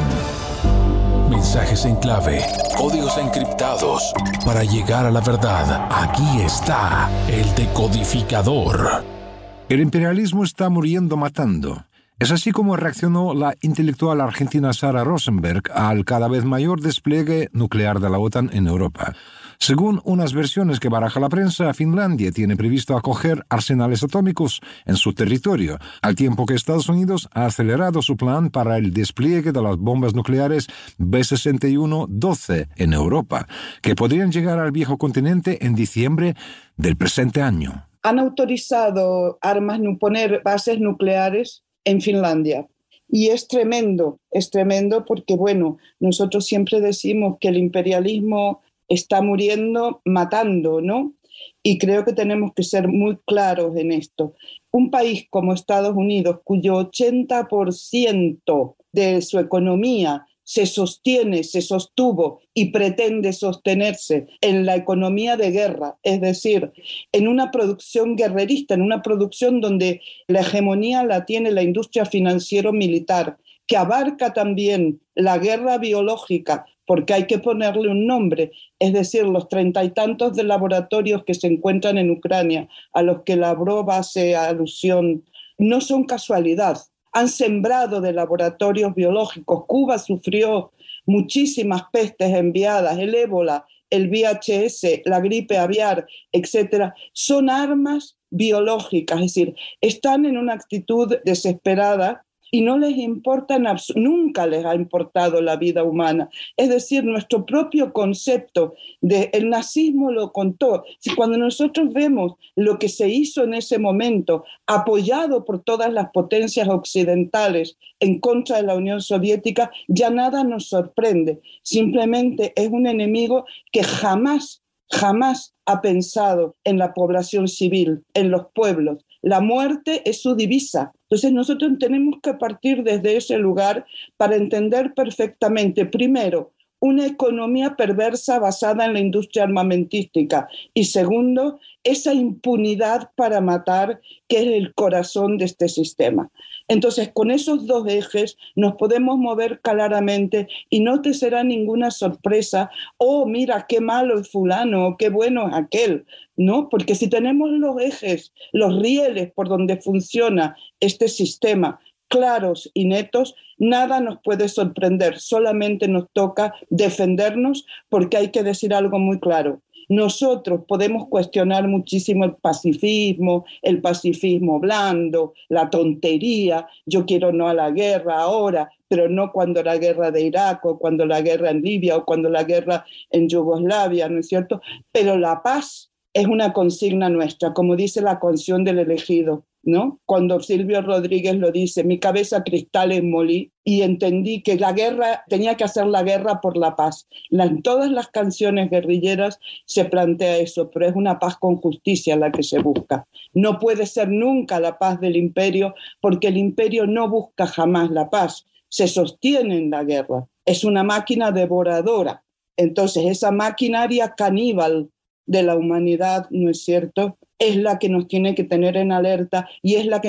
Mensajes en clave, códigos encriptados. Para llegar a la verdad, aquí está el decodificador. El imperialismo está muriendo matando. Es así como reaccionó la intelectual argentina Sara Rosenberg al cada vez mayor despliegue nuclear de la OTAN en Europa. Según unas versiones que baraja la prensa, Finlandia tiene previsto acoger arsenales atómicos en su territorio, al tiempo que Estados Unidos ha acelerado su plan para el despliegue de las bombas nucleares B sesenta y uno doce en Europa, que podrían llegar al viejo continente en diciembre del presente año. Han autorizado armas, poner bases nucleares en Finlandia. Y es tremendo, es tremendo porque, bueno, nosotros siempre decimos que el imperialismo está muriendo matando, ¿no? Y creo que tenemos que ser muy claros en esto. Un país como Estados Unidos, cuyo ochenta por ciento de su economía se sostiene, se sostuvo y pretende sostenerse en la economía de guerra, es decir, en una producción guerrerista, en una producción donde la hegemonía la tiene la industria financiero-militar, que abarca también la guerra biológica, porque hay que ponerle un nombre, es decir, los treinta y tantos de laboratorios que se encuentran en Ucrania, a los que Lavrov hace alusión, no son casualidad. Han sembrado de laboratorios biológicos. Cuba sufrió muchísimas pestes enviadas, el ébola, el V I H S, la gripe aviar, etcétera. Son armas biológicas, es decir, están en una actitud desesperada y no les importa, nunca les ha importado la vida humana. Es decir, nuestro propio concepto del nazismo lo contó. Si cuando nosotros vemos lo que se hizo en ese momento, apoyado por todas las potencias occidentales en contra de la Unión Soviética, ya nada nos sorprende. Simplemente es un enemigo que jamás, jamás ha pensado en la población civil, en los pueblos. La muerte es su divisa. Entonces nosotros tenemos que partir desde ese lugar para entender perfectamente, primero, una economía perversa basada en la industria armamentística y segundo, esa impunidad para matar que es el corazón de este sistema. Entonces, con esos dos ejes nos podemos mover claramente y no te será ninguna sorpresa, oh, mira, qué malo es fulano, o qué bueno es aquel, ¿no? Porque si tenemos los ejes, los rieles por donde funciona este sistema claros y netos, nada nos puede sorprender, solamente nos toca defendernos porque hay que decir algo muy claro. Nosotros podemos cuestionar muchísimo el pacifismo, el pacifismo blando, la tontería, yo quiero no a la guerra ahora, pero no cuando la guerra de Irak o cuando la guerra en Libia o cuando la guerra en Yugoslavia, ¿no es cierto? Pero la paz es una consigna nuestra, como dice la canción del elegido, ¿no? Cuando Silvio Rodríguez lo dice, mi cabeza cristales molí y entendí que la guerra, tenía que hacer la guerra por la paz. La, en todas las canciones guerrilleras se plantea eso, pero es una paz con justicia la que se busca. No puede ser nunca la paz del imperio, porque el imperio no busca jamás la paz, se sostiene en la guerra. Es una máquina devoradora. Entonces, esa maquinaria caníbal de la humanidad, ¿no es cierto?, es la que nos tiene que tener en alerta y es la que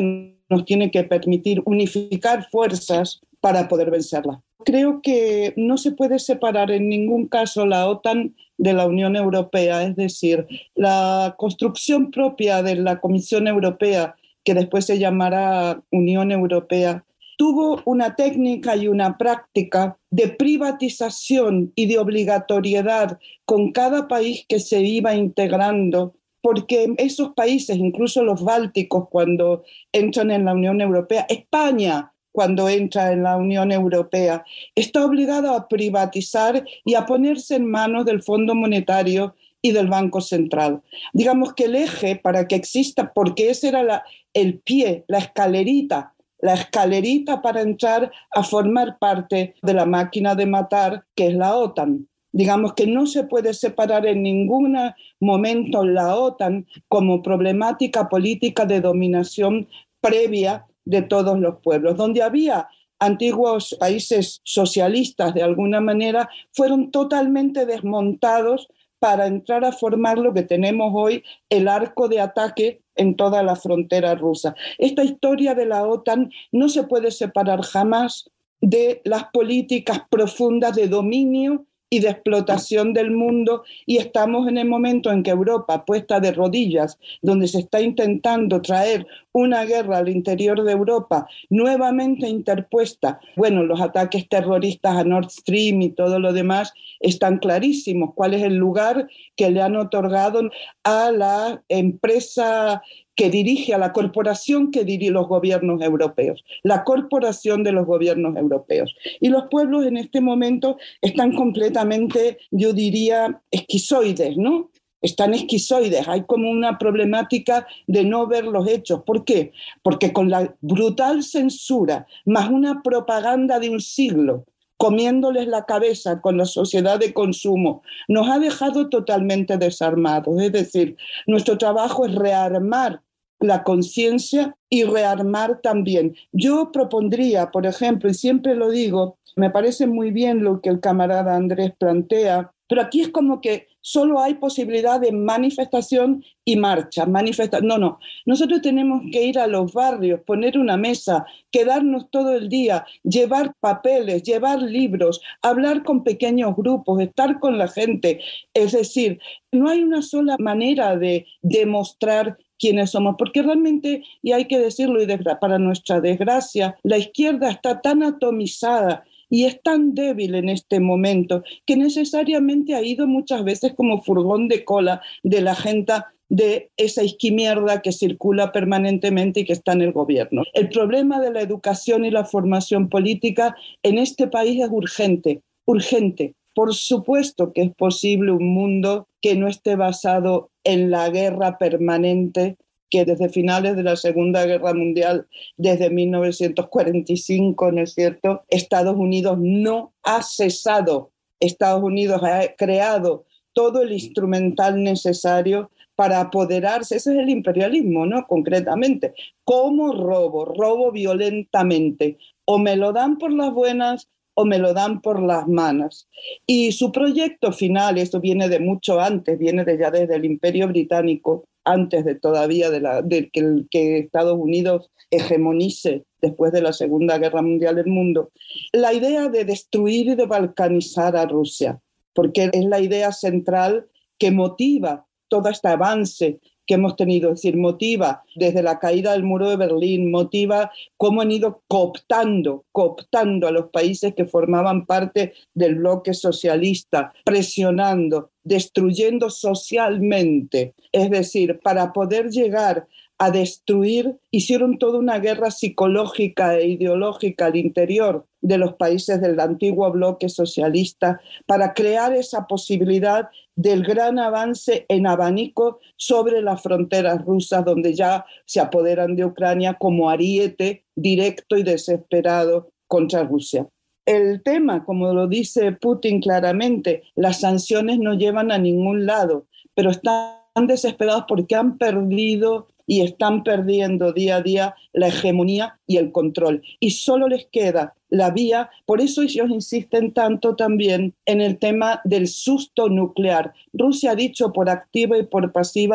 nos tiene que permitir unificar fuerzas para poder vencerla. Creo que no se puede separar en ningún caso la OTAN de la Unión Europea, es decir, la construcción propia de la Comisión Europea, que después se llamará Unión Europea, tuvo una técnica y una práctica de privatización y de obligatoriedad con cada país que se iba integrando, porque esos países, incluso los bálticos, cuando entran en la Unión Europea, España, cuando entra en la Unión Europea, está obligado a privatizar y a ponerse en manos del Fondo Monetario y del Banco Central. Digamos que el eje para que exista, porque ese era la, el pie, la escalerita, la escalerita para entrar a formar parte de la máquina de matar que es la OTAN. Digamos que no se puede separar en ningún momento la OTAN como problemática política de dominación previa de todos los pueblos. Donde había antiguos países socialistas, de alguna manera, fueron totalmente desmontados para entrar a formar lo que tenemos hoy, el arco de ataque en toda la frontera rusa. Esta historia de la OTAN no se puede separar jamás de las políticas profundas de dominio y de explotación del mundo, y estamos en el momento en que Europa, puesta de rodillas, donde se está intentando traer una guerra al interior de Europa, nuevamente interpuesta. Bueno, los ataques terroristas a Nord Stream y todo lo demás están clarísimos. ¿Cuál es el lugar que le han otorgado a la empresa que dirige, a la corporación que dirige los gobiernos europeos, la corporación de los gobiernos europeos? Y los pueblos en este momento están completamente, yo diría, esquizoides, ¿no? Están esquizoides, hay como una problemática de no ver los hechos. ¿Por qué? Porque con la brutal censura, más una propaganda de un siglo, comiéndoles la cabeza con la sociedad de consumo, nos ha dejado totalmente desarmados. Es decir, nuestro trabajo es rearmar la conciencia y rearmar también. Yo propondría, por ejemplo, y siempre lo digo, me parece muy bien lo que el camarada Andrés plantea, pero aquí es como que solo hay posibilidad de manifestación y marcha. Manifesta- no, no. Nosotros tenemos que ir a los barrios, poner una mesa, quedarnos todo el día, llevar papeles, llevar libros, hablar con pequeños grupos, estar con la gente. Es decir, no hay una sola manera de demostrar quiénes somos, porque realmente, y hay que decirlo, y para nuestra desgracia, la izquierda está tan atomizada y es tan débil en este momento que necesariamente ha ido muchas veces como furgón de cola de la gente de esa izquierda que circula permanentemente y que está en el gobierno. El problema de la educación y la formación política en este país es urgente, urgente. Por supuesto que es posible un mundo que no esté basado en la guerra permanente que desde finales de la Segunda Guerra Mundial, desde mil novecientos cuarenta y cinco, ¿no es cierto?, Estados Unidos no ha cesado. Estados Unidos ha creado todo el instrumental necesario para apoderarse. Ese es el imperialismo, ¿no?, concretamente. ¿Cómo robo? Robo violentamente. O me lo dan por las buenas o me lo dan por las malas. Y su proyecto final, esto viene de mucho antes, viene de ya desde el Imperio Británico, antes de todavía de, la, de que, que Estados Unidos hegemonice después de la Segunda Guerra Mundial el mundo, la idea de destruir y de balcanizar a Rusia, porque es la idea central que motiva todo este avance que hemos tenido, es decir, motiva desde la caída del muro de Berlín, motiva cómo han ido cooptando, cooptando a los países que formaban parte del bloque socialista, presionando, destruyendo socialmente. Es decir, para poder llegar a destruir, hicieron toda una guerra psicológica e ideológica al interior de los países del antiguo bloque socialista para crear esa posibilidad del gran avance en abanico sobre las fronteras rusas, donde ya se apoderan de Ucrania como ariete directo y desesperado contra Rusia. El tema, como lo dice Putin claramente, las sanciones no llevan a ningún lado, pero están desesperados porque han perdido y están perdiendo día a día la hegemonía y el control. Y solo les queda la vía, por eso ellos insisten tanto también en el tema del susto nuclear. Rusia ha dicho por activa y por pasiva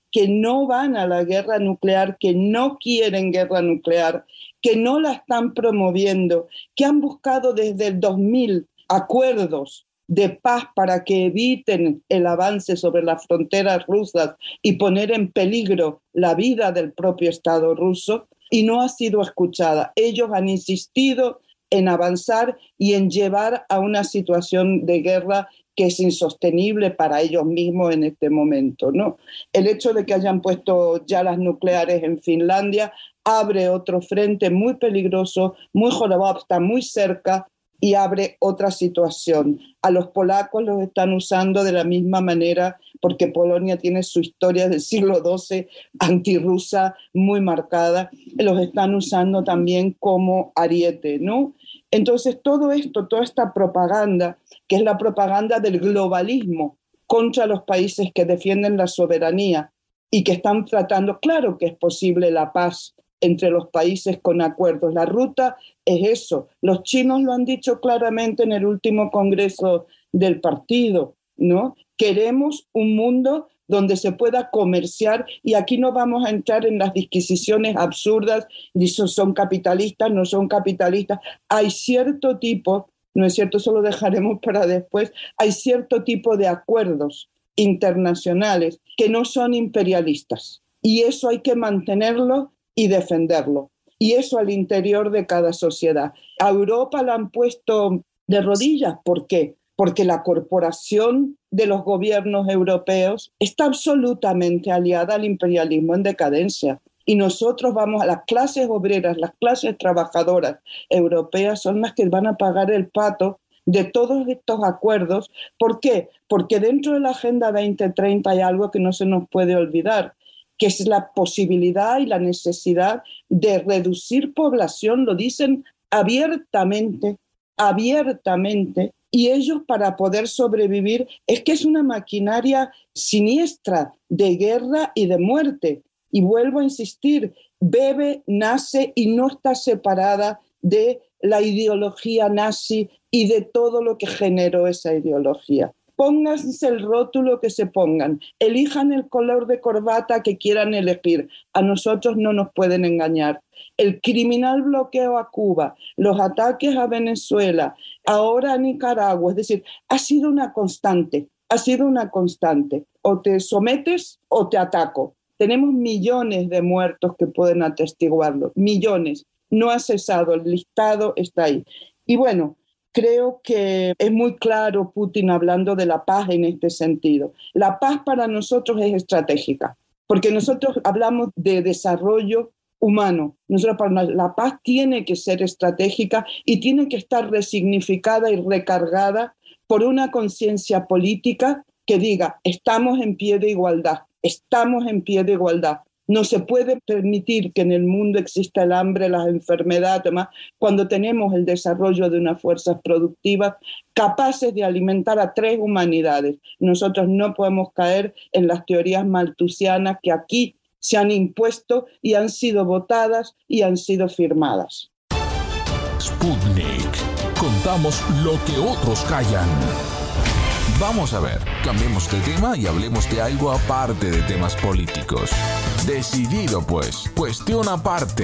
que no van a la guerra nuclear, que no quieren guerra nuclear, que no la están promoviendo, que han buscado desde el dos mil acuerdos de paz para que eviten el avance sobre las fronteras rusas y poner en peligro la vida del propio Estado ruso, y no ha sido escuchada. Ellos han insistido en avanzar y en llevar a una situación de guerra que es insostenible para ellos mismos en este momento, ¿no? El hecho de que hayan puesto ya las nucleares en Finlandia abre otro frente muy peligroso, muy jorobado, está muy cerca, y abre otra situación. A los polacos los están usando de la misma manera porque Polonia tiene su historia del siglo doce antirrusa muy marcada. Los están usando también como ariete, ¿no? Entonces todo esto, toda esta propaganda, que es la propaganda del globalismo contra los países que defienden la soberanía y que están tratando, claro que es posible la paz entre los países con acuerdos. La ruta es eso. Los chinos lo han dicho claramente en el último congreso del partido, ¿no? Queremos un mundo donde se pueda comerciar, y aquí no vamos a entrar en las disquisiciones absurdas, de si son capitalistas, no son capitalistas. Hay cierto tipo, no es cierto, eso lo dejaremos para después, hay cierto tipo de acuerdos internacionales que no son imperialistas, y eso hay que mantenerlo y defenderlo. Y eso al interior de cada sociedad. A Europa la han puesto de rodillas. ¿Por qué? Porque la corporación de los gobiernos europeos está absolutamente aliada al imperialismo en decadencia. Y nosotros vamos a las clases obreras, las clases trabajadoras europeas son las que van a pagar el pato de todos estos acuerdos. ¿Por qué? Porque dentro de la Agenda veinte treinta hay algo que no se nos puede olvidar, que es la posibilidad y la necesidad de reducir población, lo dicen abiertamente, abiertamente, y ellos para poder sobrevivir, es que es una maquinaria siniestra de guerra y de muerte. Y vuelvo a insistir, bebe, nace y no está separada de la ideología nazi y de todo lo que generó esa ideología. Pónganse el rótulo que se pongan, elijan el color de corbata que quieran elegir, a nosotros no nos pueden engañar. El criminal bloqueo a Cuba, los ataques a Venezuela, ahora a Nicaragua, es decir, ha sido una constante, ha sido una constante. O te sometes o te ataco. Tenemos millones de muertos que pueden atestiguarlo, millones. No ha cesado, el listado está ahí. Y bueno, creo que es muy claro Putin hablando de la paz en este sentido. La paz para nosotros es estratégica, porque nosotros hablamos de desarrollo humano. Nosotros para la paz tiene que ser estratégica y tiene que estar resignificada y recargada por una conciencia política que diga, estamos en pie de igualdad, estamos en pie de igualdad. No se puede permitir que en el mundo exista el hambre, las enfermedades, demás, cuando tenemos el desarrollo de unas fuerzas productivas capaces de alimentar a tres humanidades. Nosotros no podemos caer en las teorías malthusianas que aquí se han impuesto y han sido votadas y han sido firmadas. Sputnik. Contamos lo que otros callan. Vamos a ver, cambiemos de tema y hablemos de algo aparte de temas políticos. Decidido pues, cuestión aparte.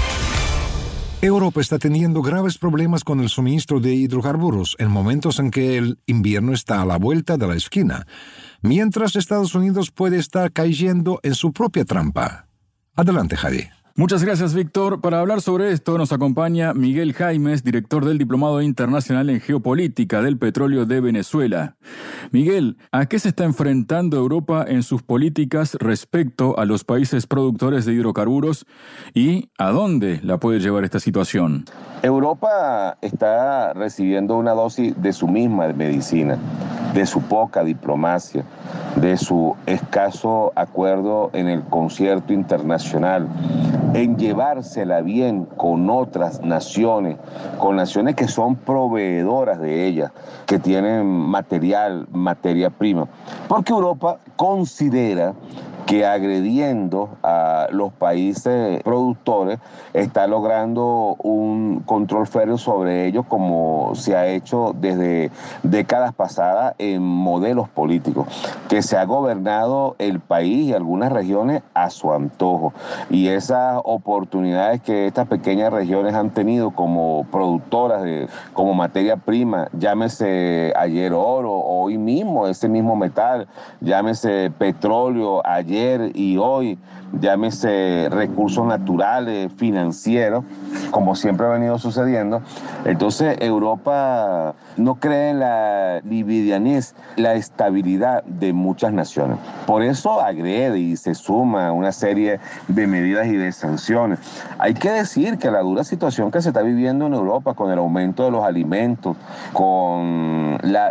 Europa está teniendo graves problemas con el suministro de hidrocarburos en momentos en que el invierno está a la vuelta de la esquina, mientras Estados Unidos puede estar cayendo en su propia trampa. Adelante, Javi. Muchas gracias, Víctor. Para hablar sobre esto nos acompaña Miguel Jaimes, director del Diplomado Internacional en Geopolítica del Petróleo de Venezuela. Miguel, ¿a qué se está enfrentando Europa en sus políticas respecto a los países productores de hidrocarburos y a dónde la puede llevar esta situación? Europa está recibiendo una dosis de su misma medicina, de su poca diplomacia, de su escaso acuerdo en el concierto internacional, en llevársela bien con otras naciones, con naciones que son proveedoras de ella, que tienen material, materia prima. Porque Europa considera que agrediendo a los países productores está logrando un control férreo sobre ellos, como se ha hecho desde décadas pasadas en modelos políticos, que se ha gobernado el país y algunas regiones a su antojo. Y esas oportunidades que estas pequeñas regiones han tenido como productoras, de, como materia prima, llámese ayer oro, hoy mismo ese mismo metal, llámese petróleo ayer y hoy, llámese recursos naturales, financieros, como siempre ha venido sucediendo. Entonces Europa no cree en la livianez, la estabilidad de muchas naciones. Por eso agrede y se suma una serie de medidas y de sanciones. Hay que decir que la dura situación que se está viviendo en Europa con el aumento de los alimentos, con la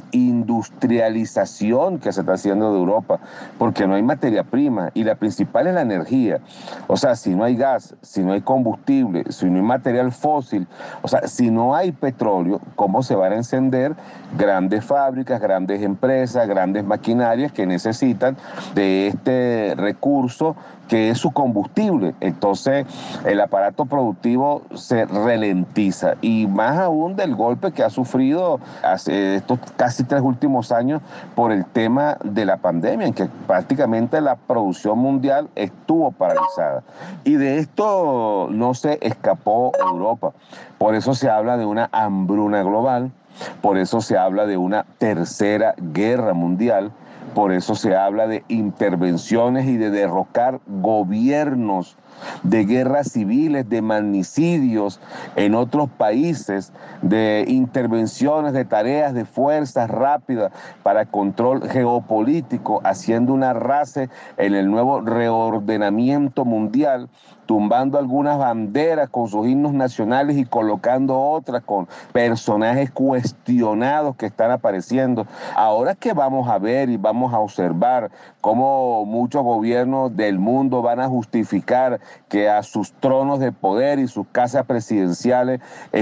desindustrialización que se está haciendo de Europa, porque no hay materia prima y la principal es la energía. O sea, si no hay gas, si no hay combustible, si no hay material fósil, o sea, si no hay petróleo, ¿cómo se van a encender grandes fábricas, grandes empresas, grandes maquinarias que necesitan de este recurso que es su combustible? Entonces el aparato productivo se ralentiza, y más aún del golpe que ha sufrido hace estos casi tres últimos años por el tema de la pandemia, en que prácticamente la producción mundial estuvo paralizada. Y de esto no se escapó Europa. Por eso se habla de una hambruna global, por eso se habla de una tercera guerra mundial, por eso se habla de intervenciones y de derrocar gobiernos, de guerras civiles, de magnicidios en otros países, de intervenciones, de tareas de fuerzas rápidas para control geopolítico, haciendo un arrase en el nuevo reordenamiento mundial, tumbando algunas banderas con sus himnos nacionales y colocando otras con personajes cuestionados que están apareciendo. Ahora que vamos a ver y vamos a observar cómo muchos gobiernos del mundo van a justificar que a sus tronos de poder y sus casas presidenciales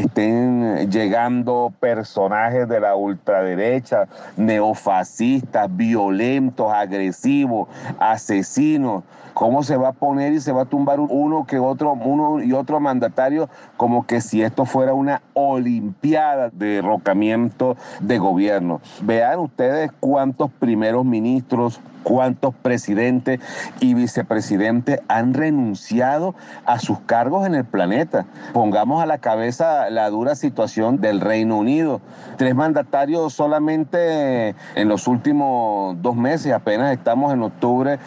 estén llegando personajes de la ultraderecha, neofascistas, violentos, agresivos, asesinos. ¿Cómo se va a poner y se va a tumbar uno que otro, uno y otro mandatario, como que si esto fuera una olimpiada de derrocamiento de gobierno? Vean ustedes cuántos primeros ministros, cuántos presidentes y vicepresidentes han renunciado a sus cargos en el planeta. Pongamos a la cabeza la dura situación del Reino Unido. Tres mandatarios solamente en los últimos dos meses, apenas estamos en octubre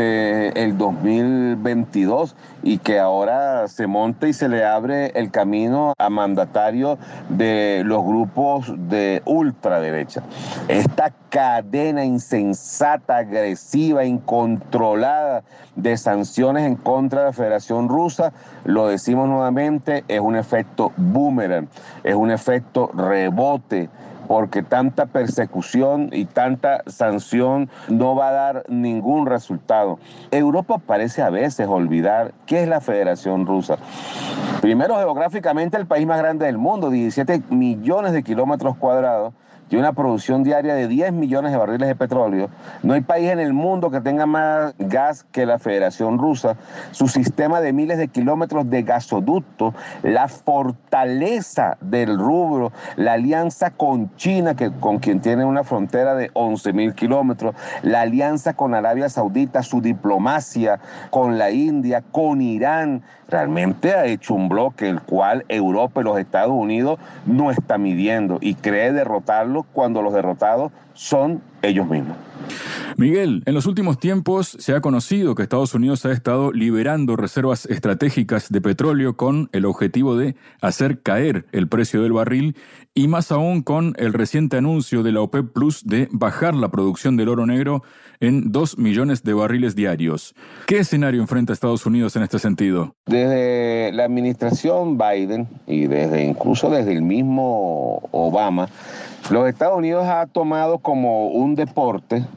del dos mil veintidós, y que ahora se monta y se le abre el camino a mandatarios de los grupos de ultraderecha. Esta cadena insensata, agresiva, incontrolada de sanciones en contra de la Federación Rusa, lo decimos nuevamente, es un efecto boomerang, es un efecto rebote, porque tanta persecución y tanta sanción no va a dar ningún resultado. Europa parece a veces olvidar qué es la Federación Rusa. Primero, geográficamente el país más grande del mundo, diecisiete millones de kilómetros cuadrados, y una producción diaria de diez millones de barriles de petróleo. No hay país en el mundo que tenga más gas que la Federación Rusa. Su sistema de miles de kilómetros de gasoductos, la fortaleza del rubro, la alianza con China, que, con quien tiene una frontera de once mil kilómetros, la alianza con Arabia Saudita, su diplomacia con la India, con Irán, realmente ha hecho un bloque el cual Europa y los Estados Unidos no está midiendo y cree derrotarlo cuando los derrotados son ellos mismos. Miguel, en los últimos tiempos se ha conocido que Estados Unidos ha estado liberando reservas estratégicas de petróleo con el objetivo de hacer caer el precio del barril, y más aún con el reciente anuncio de la OPEP Plus de bajar la producción del oro negro en dos millones de barriles diarios. ¿Qué escenario enfrenta Estados Unidos en este sentido? Desde la administración Biden y desde incluso desde el mismo Obama, los Estados Unidos ha tomado como un deporte o una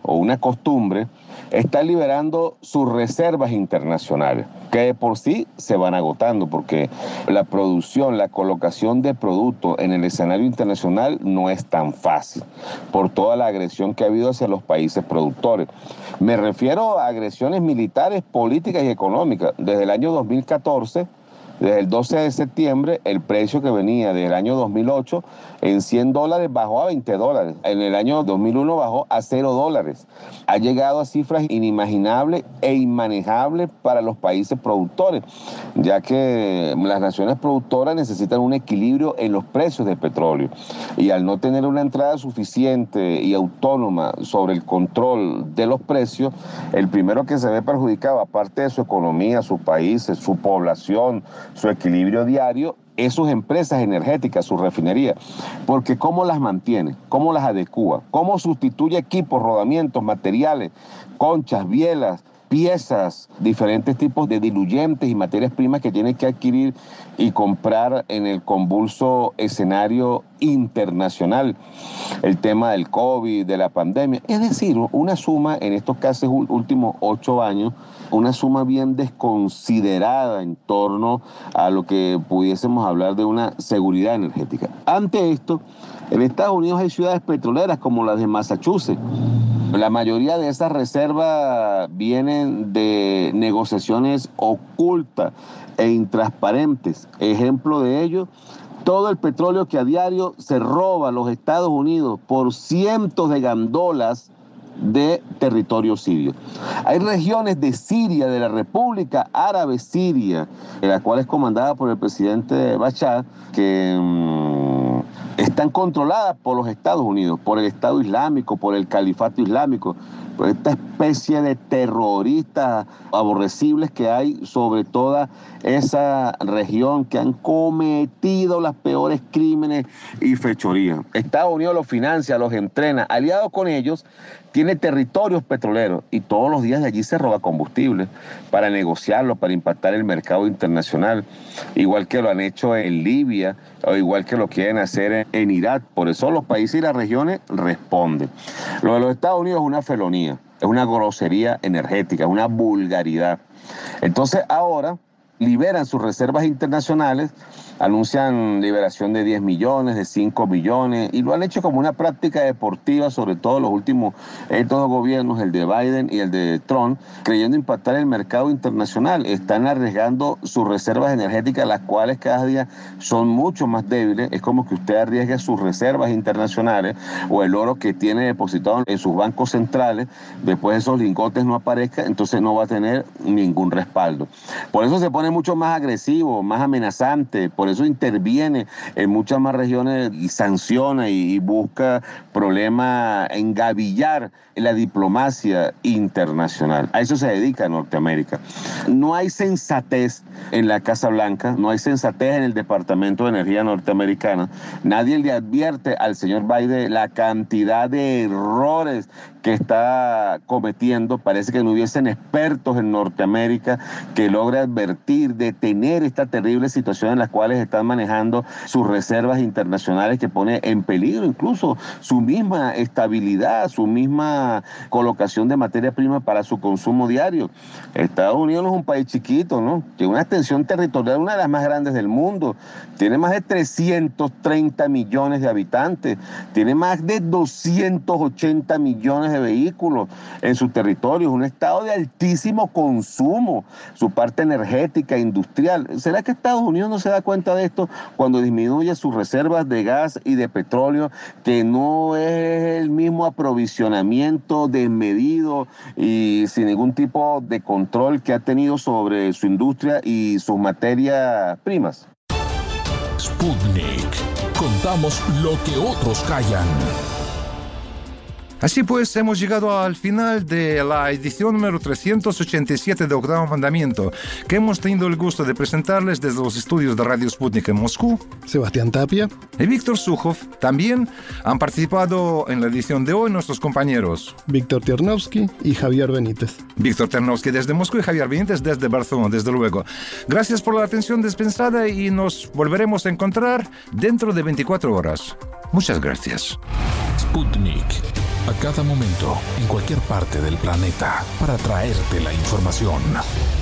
costumbre, está liberando sus reservas internacionales, que de por sí se van agotando, porque la producción, la colocación de productos en el escenario internacional no es tan fácil, por toda la agresión que ha habido hacia los países productores. Me refiero a agresiones militares, políticas y económicas. Desde el año dos mil catorce, desde el doce de septiembre, el precio que venía del año dos mil ocho en cien dólares bajó a veinte dólares. En el año dos mil uno bajó a cero dólares. Ha llegado a cifras inimaginables e inmanejables para los países productores, ya que las naciones productoras necesitan un equilibrio en los precios del petróleo. Y al no tener una entrada suficiente y autónoma sobre el control de los precios, el primero que se ve perjudicado, aparte de su economía, sus países, su población, su equilibrio diario, es sus empresas energéticas, sus refinerías. Porque ¿cómo las mantiene? ¿Cómo las adecúa? ¿Cómo sustituye equipos, rodamientos, materiales, conchas, bielas, piezas, diferentes tipos de diluyentes y materias primas que tiene que adquirir y comprar en el convulso escenario internacional? El tema del COVID, de la pandemia, es decir, una suma en estos casos últimos ocho años, una suma bien desconsiderada en torno a lo que pudiésemos hablar de una seguridad energética. Ante esto, en Estados Unidos hay ciudades petroleras como las de Massachusetts. La mayoría de esas reservas vienen de negociaciones ocultas e intransparentes. Ejemplo de ello, todo el petróleo que a diario se roba a los Estados Unidos por cientos de gandolas de territorio sirio. Hay regiones de Siria, de la República Árabe Siria, la cual es comandada por el presidente Bashar, que mmm, están controladas por los Estados Unidos, por el Estado Islámico, por el Califato Islámico, por esta especie de terroristas aborrecibles que hay sobre toda esa región, que han cometido los peores crímenes y fechorías. Estados Unidos los financia, los entrena, aliado con ellos, tiene territorios petroleros y todos los días de allí se roba combustible para negociarlo, para impactar el mercado internacional, igual que lo han hecho en Libia o igual que lo quieren hacer en Irak. Por eso los países y las regiones responden. Lo de los Estados Unidos es una felonía, es una grosería energética, es una vulgaridad. Entonces ahora liberan sus reservas internacionales, anuncian liberación de diez millones, de cinco millones, y lo han hecho como una práctica deportiva, sobre todo los últimos estos dos gobiernos, el de Biden y el de Trump, creyendo impactar el mercado internacional. Están arriesgando sus reservas energéticas, las cuales cada día son mucho más débiles. Es como que usted arriesgue sus reservas internacionales o el oro que tiene depositado en sus bancos centrales, después esos lingotes no aparezcan, entonces no va a tener ningún respaldo. Por eso se pone mucho más agresivo, más amenazante, por eso interviene en muchas más regiones y sanciona y, y busca problemas, engavillar la diplomacia internacional. A eso se dedica Norteamérica. No hay sensatez en la Casa Blanca, no hay sensatez en el Departamento de Energía norteamericana. Nadie le advierte al señor Biden la cantidad de errores que está cometiendo. Parece que no hubiesen expertos en Norteamérica que logren advertir, detener esta terrible situación en la cual están manejando sus reservas internacionales, que pone en peligro incluso su misma estabilidad, su misma colocación de materia prima para su consumo diario. Estados Unidos no es un país chiquito, ¿no? Tiene una extensión territorial, una de las más grandes del mundo. Tiene más de trescientos treinta millones de habitantes. Tiene más de doscientos ochenta millones de vehículos en su territorio. Es un estado de altísimo consumo, su parte energética, industrial. ¿Será que Estados Unidos no se da cuenta de esto cuando disminuye sus reservas de gas y de petróleo, que no es el mismo aprovisionamiento desmedido y sin ningún tipo de control que ha tenido sobre su industria y sus materias primas? Sputnik. Contamos lo que otros callan. Así pues, hemos llegado al final de la edición número trescientos ochenta y siete de Octavo Mandamiento, que hemos tenido el gusto de presentarles desde los estudios de Radio Sputnik en Moscú. Sebastián Tapia y Víctor Sukhov. También han participado en la edición de hoy nuestros compañeros Víctor Ternovsky y Javier Benítez. Víctor Ternovsky desde Moscú y Javier Benítez desde Barcelona, desde luego. Gracias por la atención dispensada y nos volveremos a encontrar dentro de veinticuatro horas. Muchas gracias. Sputnik. A cada momento, en cualquier parte del planeta, para traerte la información.